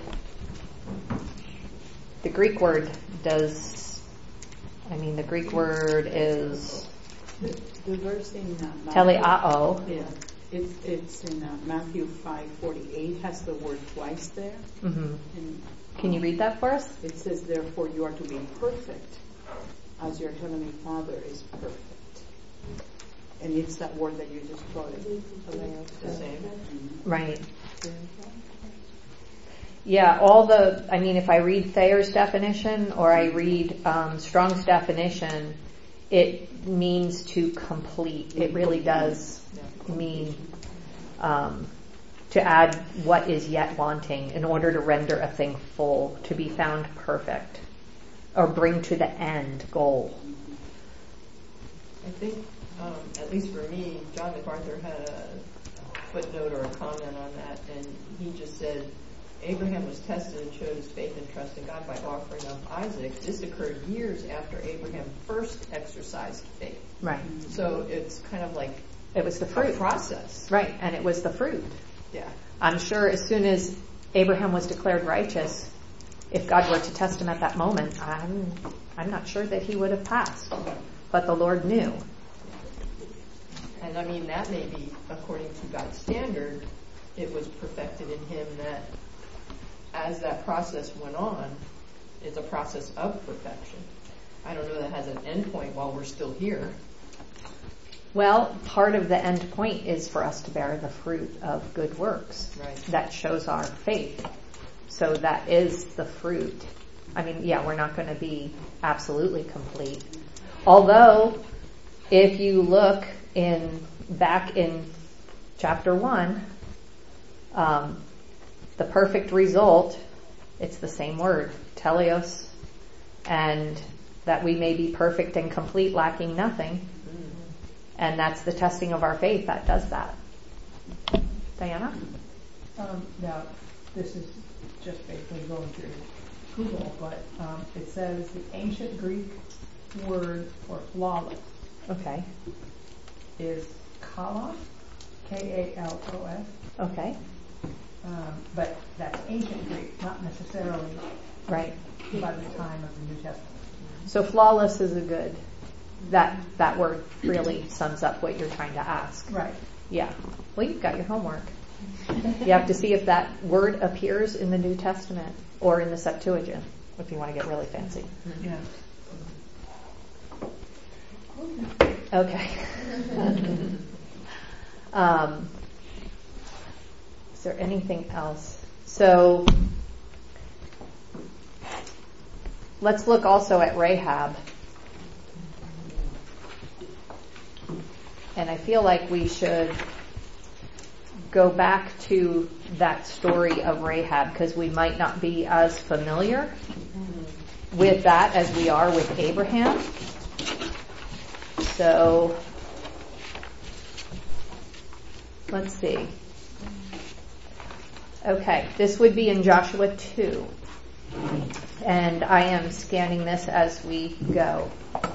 does, the Greek word is The verse in teleao. Yeah, it's in Matthew 5:48 has the word twice there. Mm-hmm. And, can you read that for us? It says, therefore you are to be perfect as your heavenly Father is perfect. And it's that word that you just quoted. The same. Right. Yeah, if I read Thayer's definition or I read Strong's definition, it means to complete. It really does mean to add what is yet wanting in order to render a thing full, to be found perfect, or bring to the end goal. I think, at least for me, John MacArthur had a footnote or a comment on that, and he just said, Abraham was tested and showed his faith and trust in God by offering up Isaac. This occurred years after Abraham first exercised faith. Right. So it's kind of like it was the fruit process. Right, and it was the fruit. Yeah. I'm sure as soon as Abraham was declared righteous, if God were to test him at that moment, I'm not sure that he would have passed. But the Lord knew. And that may be, according to God's standard, it was perfected in him that as that process went on, it's a process of perfection. I don't know that has an end point while we're still here. Well, part of the end point is for us to bear the fruit of good works. Right. That shows our faith. So that is the fruit. We're not going to be absolutely complete. Although, if you look back in chapter 1, the perfect result, it's the same word, teleos, and that we may be perfect and complete, lacking nothing. And that's the testing of our faith that does that. Diana? Now, this is just basically going through Google, but it says the ancient Greek word for flawless is kalos, K-A-L-O-S. Okay. But that's ancient Greek, not necessarily right by the time of the New Testament. So flawless is a good, that word really sums up what you're trying to ask. Right. Yeah. Well, you've got your homework. You have to see if that word appears in the New Testament or in the Septuagint, if you want to get really fancy. Yeah. Okay. Is there anything else? So let's look also at Rahab. And I feel like we should go back to that story of Rahab because we might not be as familiar with that as we are with Abraham. So let's see. Okay, this would be in Joshua 2. And I am scanning this as we go.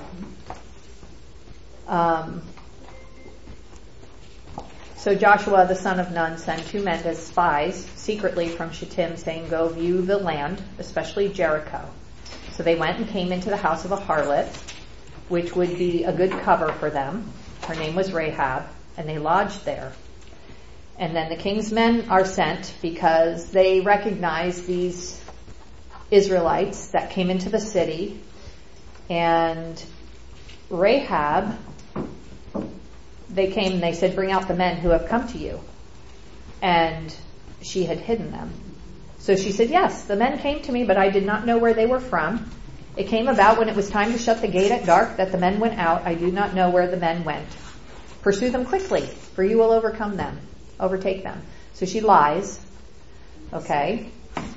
So Joshua the son of Nun sent 2 men as spies secretly from Shittim, saying, "Go view the land, especially Jericho." So they went and came into the house of a harlot, which would be a good cover for them. Her name was Rahab, and they lodged there. And then the king's men are sent because they recognize these Israelites that came into the city. And Rahab, they came and they said, "Bring out the men who have come to you." And she had hidden them. So she said, "Yes, the men came to me, but I did not know where they were from. It came about when it was time to shut the gate at dark that the men went out. I do not know where the men went. Pursue them quickly, for you will overtake them." So she lies. Okay.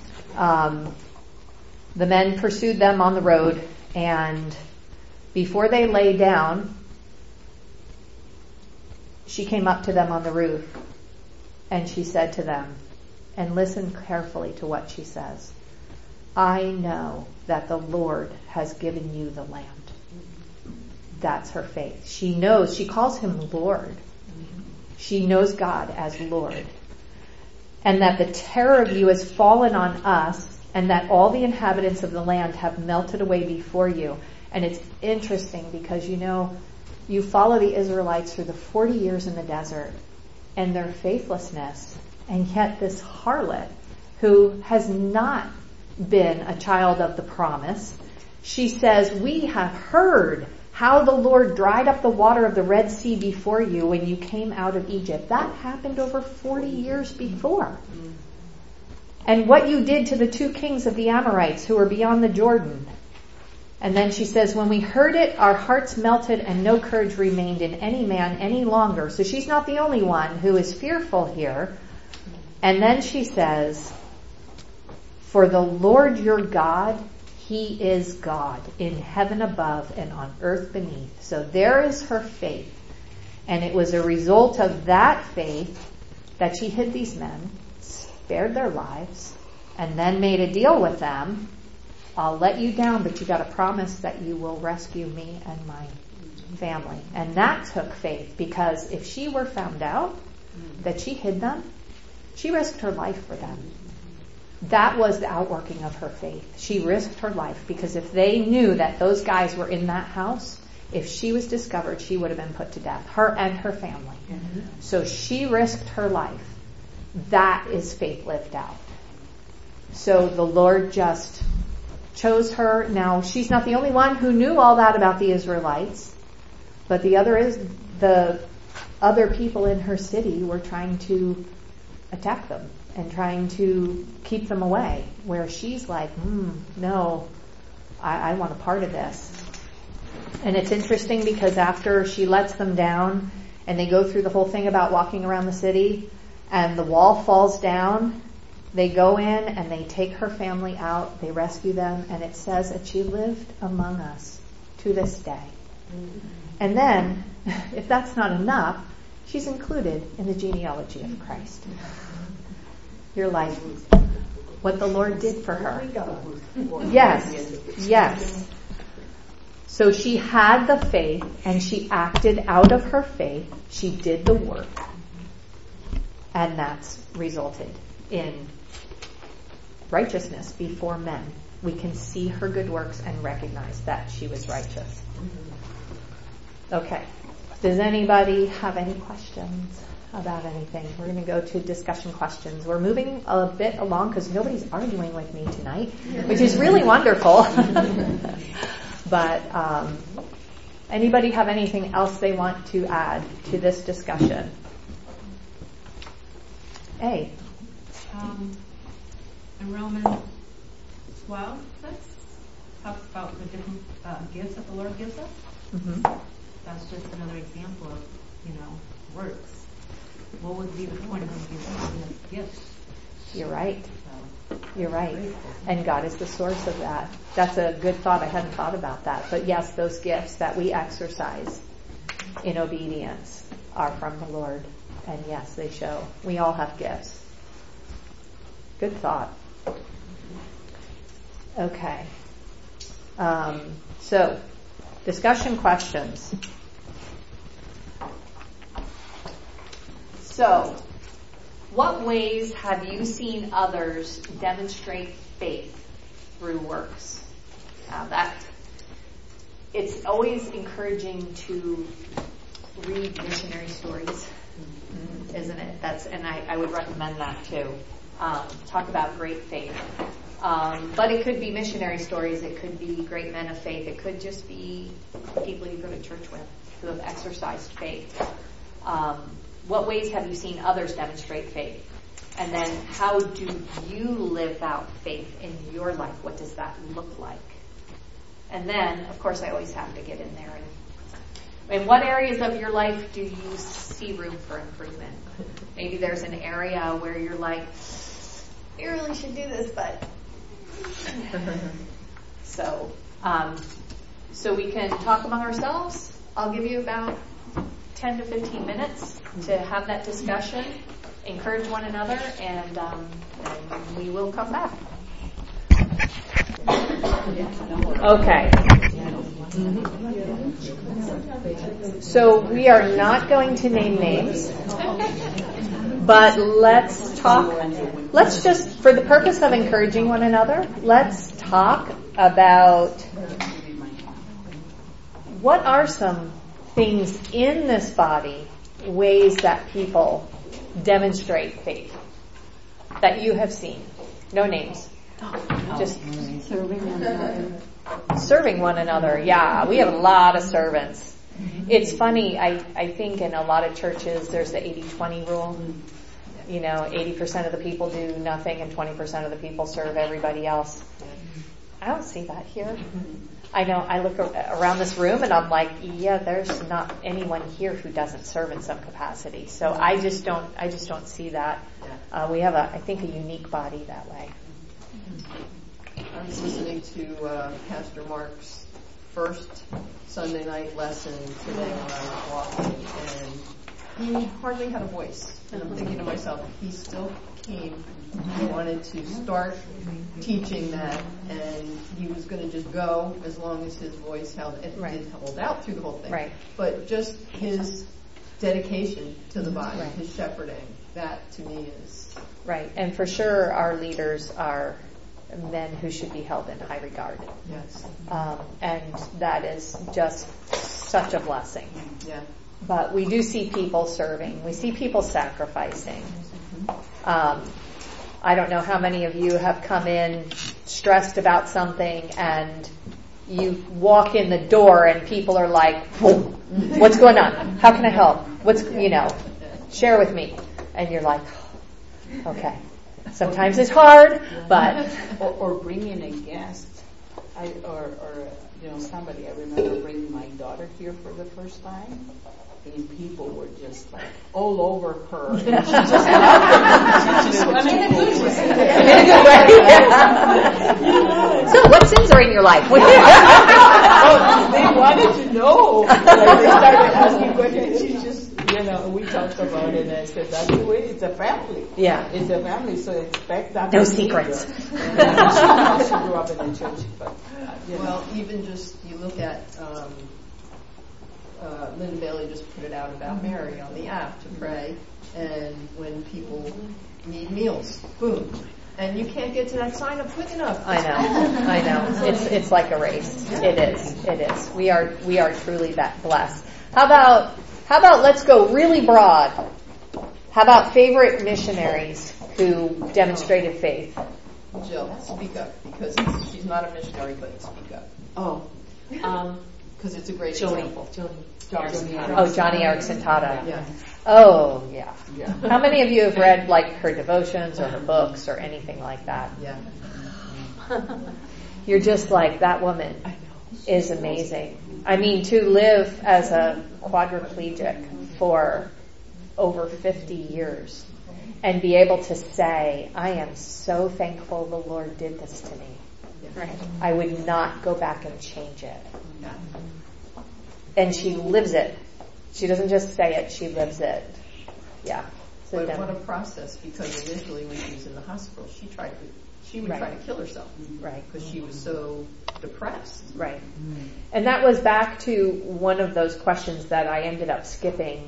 The men pursued them on the road, and before they lay down, she came up to them on the roof, and she said to them, and listen carefully to what she says, "I know that the Lord has given you the land." That's her faith. She knows, she calls him Lord. She knows God as Lord. And that the terror of you has fallen on us, and that all the inhabitants of the land have melted away before you. And it's interesting because, you follow the Israelites through the 40 years in the desert and their faithlessness, and yet this harlot who has not been a child of the promise, she says, "We have heard how the Lord dried up the water of the Red Sea before you when you came out of Egypt." That happened over 40 years before. "And what you did to the 2 kings of the Amorites who were beyond the Jordan." And then she says, "When we heard it, our hearts melted and no courage remained in any man any longer." So she's not the only one who is fearful here. And then she says, "For the Lord your God, He is God in heaven above and on earth beneath." So there is her faith. And it was a result of that faith that she hid these men, spared their lives, and then made a deal with them. "I'll let you down, but you got to promise that you will rescue me and my family." And that took faith, because if she were found out that she hid them, she risked her life for them. That was the outworking of her faith. She risked her life, because if they knew that those guys were in that house, if she was discovered, she would have been put to death, her and her family. Mm-hmm. So she risked her life. That is faith lived out. So the Lord just chose her. Now, she's not the only one who knew all that about the Israelites, but the other people in her city were trying to attack them and trying to keep them away, where she's like, no, I want a part of this. And it's interesting because after she lets them down and they go through the whole thing about walking around the city and the wall falls down, they go in and they take her family out, they rescue them, and it says that she lived among us to this day. And then, if that's not enough, she's included in the genealogy of Christ. You're like, what the Lord did for her. Yes. So she had the faith and she acted out of her faith. She did the work. And that's resulted in righteousness before men. We can see her good works and recognize that she was righteous. Okay. Does anybody have any questions about anything? We're going to go to discussion questions. We're moving a bit along because nobody's arguing with me tonight, which is really wonderful. But Anybody have anything else they want to add to this discussion? A. In Romans 12, talks about the different gifts that the Lord gives us. Mm-hmm. That's just another example of, works. What would be the point of them giving us gifts? You're right. You're right. And God is the source of that. That's a good thought. I hadn't thought about that. But yes, those gifts that we exercise in obedience are from the Lord. And yes, they show. We all have gifts. Good thought. Okay. So, discussion questions. So, what ways have you seen others demonstrate faith through works? It's always encouraging to read missionary stories, isn't it? And I would recommend that too. Talk about great faith. But it could be missionary stories. It could be great men of faith. It could just be people you go to church with who have exercised faith. What ways have you seen others demonstrate faith? And then how do you live out faith in your life? What does that look like? And then, of course, I always have to get in there. And in what areas of your life do you see room for improvement? Maybe there's an area where you're like, you really should do this, but... So we can talk among ourselves. I'll give you about 10 to 15 minutes to have that discussion, encourage one another, and we will come back. Okay. So we are not going to name names, but let's talk. Let's just, for the purpose of encouraging one another, let's talk about what are some things in this body, ways that people demonstrate faith that you have seen. No names. Just serving one another. Yeah, we have a lot of servants. It's funny, I think in a lot of churches there's the 80-20 rule. 80% of the people do nothing and 20% of the people serve everybody else. I don't see that here. I know, I look around this room and I'm like, yeah, there's not anyone here who doesn't serve in some capacity. So I just don't see that. We have I think a unique body that way. I was listening to Pastor Mark's first Sunday night lesson today when I was walking, and he hardly had a voice. And I'm thinking to myself, he still came. He wanted to start teaching that, and he was going to just go as long as his voice held. It did hold out through the whole thing. Right. But just his dedication to the body, his shepherding, that to me is... Right. And for sure our leaders are men who should be held in high regard. Yes. And that is just such a blessing. Yeah. But we do see people serving. We see people sacrificing. I don't know how many of you have come in stressed about something and you walk in the door and people are like, what's going on? How can I help? Share with me. And you're like, okay. Sometimes it's hard, but... Or bringing a guest. Somebody, I remember bringing my daughter here for the first time. And people were just like all over her. And she just loved it. So what sins are in your life? They wanted to know. They started asking questions. She just, we talked about it and I said, that's the way, it's a family. Yeah. It's a family, so expect that. No secrets. She grew up in the church, but... Well, even just, you look at... Linda Bailey just put it out about Mary on the app to pray, and when people need meals, boom. And you can't get to that sign up quick enough. I know. It's like a race. It is. We are truly that blessed. How about let's go really broad. How about favorite missionaries who demonstrated faith? Jill, speak up, because she's not a missionary, but speak up. because it's a great Joni. example. Johnny Erickson Tata. Yeah. Oh, yeah. Yeah. How many of you have read like her devotions or her books or anything like that? Yeah. You're just like, that woman is amazing. I mean, to live as a quadriplegic for over 50 years and be able to say, I am so thankful the Lord did this to me. Right. I would not go back and change it. And she lives it. She doesn't just say it, she lives it. Yeah. So But what a process, because initially when she was in the hospital, she would try to kill herself. Right. Because she was so depressed. Right. And that was back to one of those questions that I ended up skipping.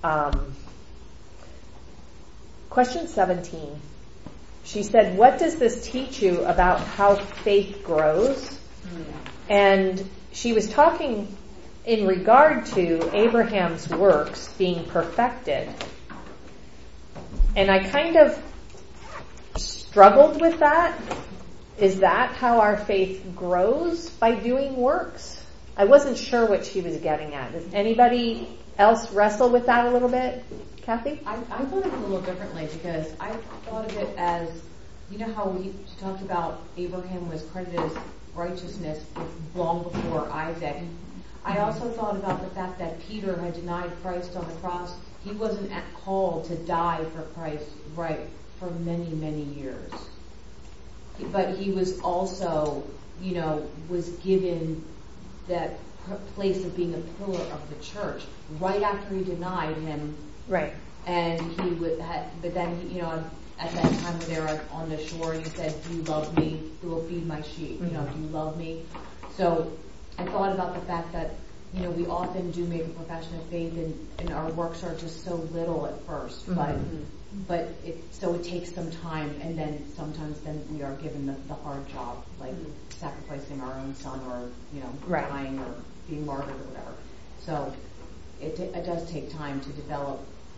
Question 17. She said, what does this teach you about how faith grows? And she was talking in regard to Abraham's works being perfected. And I kind of struggled with that. Is that how our faith grows? By doing works? I wasn't sure what she was getting at. Does anybody else wrestle with that a little bit? Kathy? I thought of it a little differently because I thought of it as, you know how we talked about Abraham was credited as righteousness long before Isaac. I also thought about the fact that Peter had denied Christ on the cross. He wasn't called to die for Christ, right, for many, many years. But he was also, was given that place of being a pillar of the church right after he denied him. Right. And he would but then, at that time when they were on the shore, and he said, do you love me? Who will feed my sheep? Do you love me? So I thought about the fact that, we often do make a profession of faith and our works are just so little at first, but it takes some time, and then sometimes we are given the hard job, like sacrificing our own son or, dying or being martyred or whatever. So it does take time to develop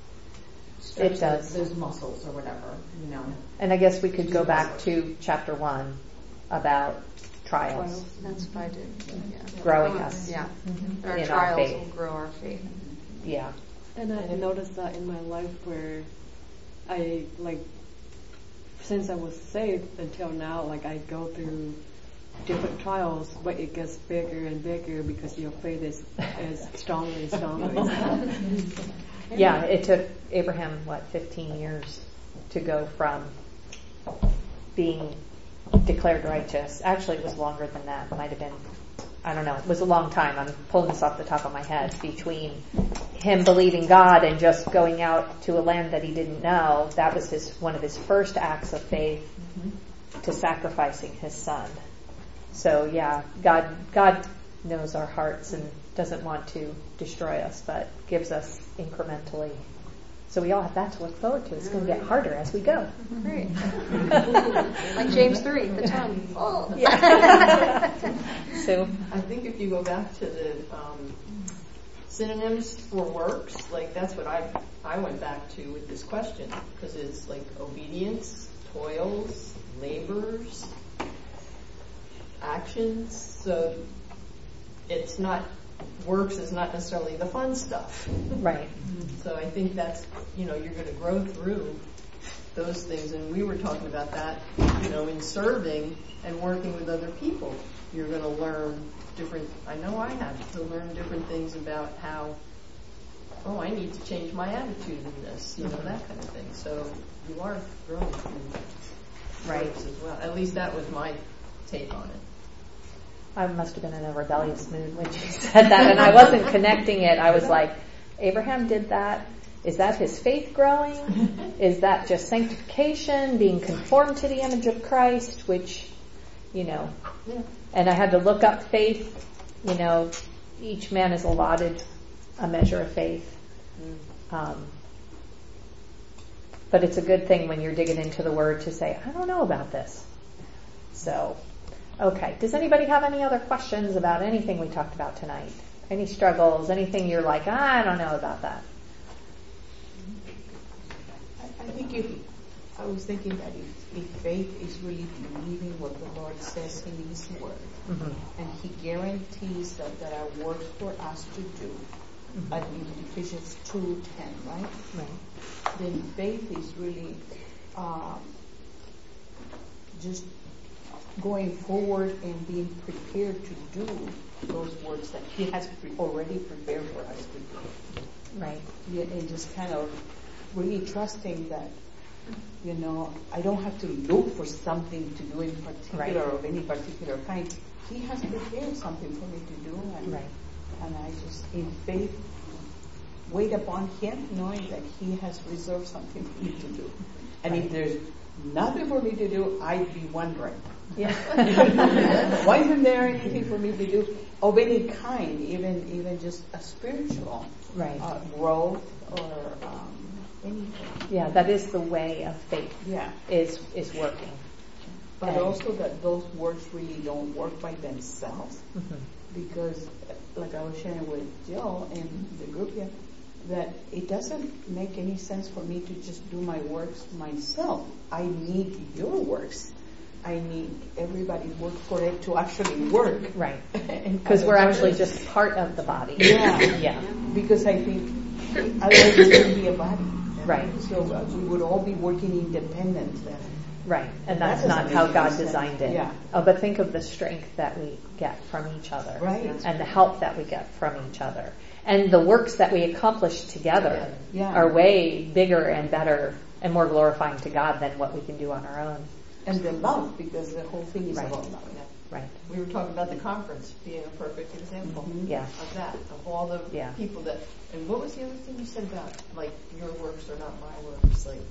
those muscles or whatever, And I guess we could go back to chapter 1 about trials. That's what I did. Yeah. Growing us. Yeah. Our in trials our faith. will grow our faith. Yeah. And I noticed that in my life where I, since I was saved until now, I go through different trials, but it gets bigger and bigger because your faith is stronger and stronger. Yeah, it took Abraham, 15 years to go from being declared righteous. Actually, it was longer than that. It might have been, I don't know. It was a long time. I'm pulling this off the top of my head. Between him believing God and just going out to a land that he didn't know, that was one of his first acts of faith to sacrificing his son. So yeah, God knows our hearts and doesn't want to destroy us, but gives us incrementally. So we all have that to look forward to. It's going to get harder as we go. Great. Like James 3, the tongue. Oh. Yeah. So I think if you go back to the synonyms for works, that's what I went back to with this question, because it's obedience, toils, labors, actions. So it's not, works is not necessarily the fun stuff. Right. So I think that's, you're going to grow through those things. And we were talking about that, in serving and working with other people. You're going to learn I know I had to learn different things about how, I need to change my attitude in this, that kind of thing. So you are growing through works as well. At least that was my take on it. I must have been in a rebellious mood when she said that, and I wasn't connecting it. I was like, Abraham did that. Is that his faith growing? Is that just sanctification, being conformed to the image of Christ, which, and I had to look up faith. Each man is allotted a measure of faith. But it's a good thing when you're digging into the Word to say, I don't know about this. So, okay. Does anybody have any other questions about anything we talked about tonight? Any struggles? Anything you're like, I don't know about that? I think I was thinking that if faith is really believing what the Lord says in His Word, and He guarantees that there are works for us to do, in Ephesians 2:10, right? Then faith is really just going forward and being prepared to do those works that He has already prepared for us to do. Right. Yeah, and just kind of really trusting that, I don't have to look for something to do in particular of any particular kind. He has prepared something for me to do, and I just, in faith, wait upon Him, knowing that He has reserved something for me to do. And if there's nothing for me to do, I'd be wondering. Yeah. Why isn't there anything for me to do of any kind, even just a spiritual growth or anything? Yeah, that is the way of faith. Yeah, is working. But also that those works really don't work by themselves, because, like I was sharing with Jill in the group here, that it doesn't make any sense for me to just do my works myself. I need your works. I need everybody's work for it to actually work. Right. Because we're actually just part of the body. Yeah. Because I think otherwise it wouldn't be a body. Right. So we would all be working independent then. Right. And that's not how God sense. designed it. Yeah. But think of the strength that we get from each other. Right. And the help that we get from each other. And the works that we accomplish together are way bigger and better and more glorifying to God than what we can do on our own. And the love, because the whole thing is about love. Right. We were talking about the conference being a perfect example of that, of all the people that, and what was the other thing you said about, like, your works are not my works, like,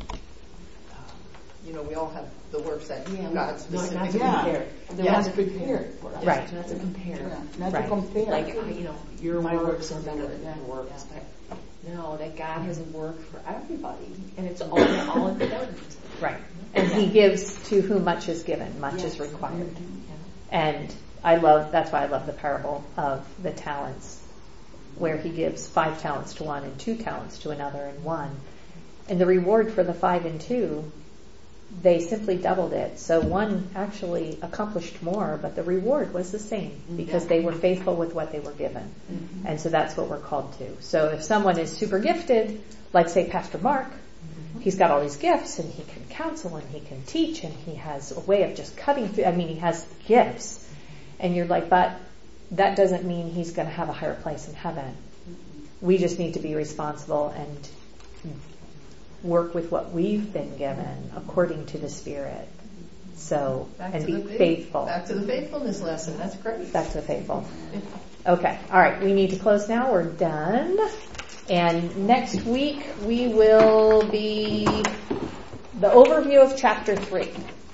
we all have the works that God specifically prepared. That's prepared for us. Right. Not to compare. Not to compare. Like, your works are better than your works. But no, that God has a work for everybody, and it's all important. Right. And He gives to whom much is given, much is required. And that's why I love the parable of the talents, where He gives 5 talents to one and 2 talents to another and 1. And the reward for the 5 and 2, they simply doubled it. So one actually accomplished more, but the reward was the same because they were faithful with what they were given. And so that's what we're called to. So if someone is super gifted, like say Pastor Mark, he's got all these gifts and he can counsel and he can teach and he has a way of just cutting through. He has gifts. And you're like, but that doesn't mean he's going to have a higher place in heaven. We just need to be responsible and work with what we've been given according to the Spirit. So, and be faithful. Back to the faithfulness lesson. That's great. Back to the faithful. Okay. All right. We need to close now. We're done. And next week we will be the overview of chapter 3.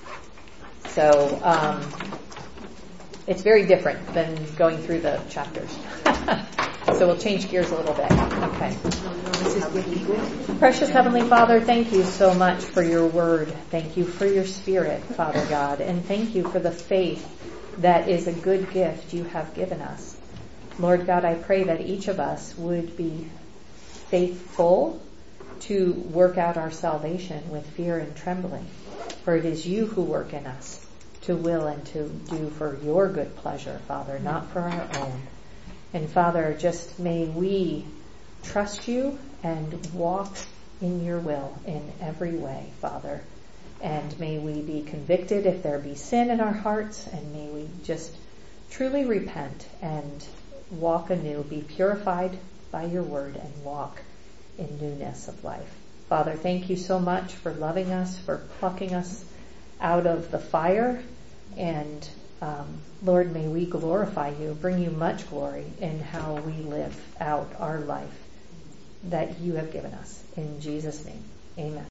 So, it's very different than going through the chapters. So we'll change gears a little bit. Okay. Precious Heavenly Father, thank you so much for your word. Thank you for your Spirit, Father God. And thank you for the faith that is a good gift you have given us. Lord God, I pray that each of us would be faithful to work out our salvation with fear and trembling. For it is you who work in us to will and to do for your good pleasure, Father, not for our own. And Father, just may we trust you and walk in your will in every way, Father. And may we be convicted if there be sin in our hearts, and may we just truly repent and walk anew, be purified by your word, and walk in newness of life. Father, thank you so much for loving us, for plucking us out of the fire, and Lord, may we glorify you, bring you much glory in how we live out our life that you have given us. In Jesus' name, amen.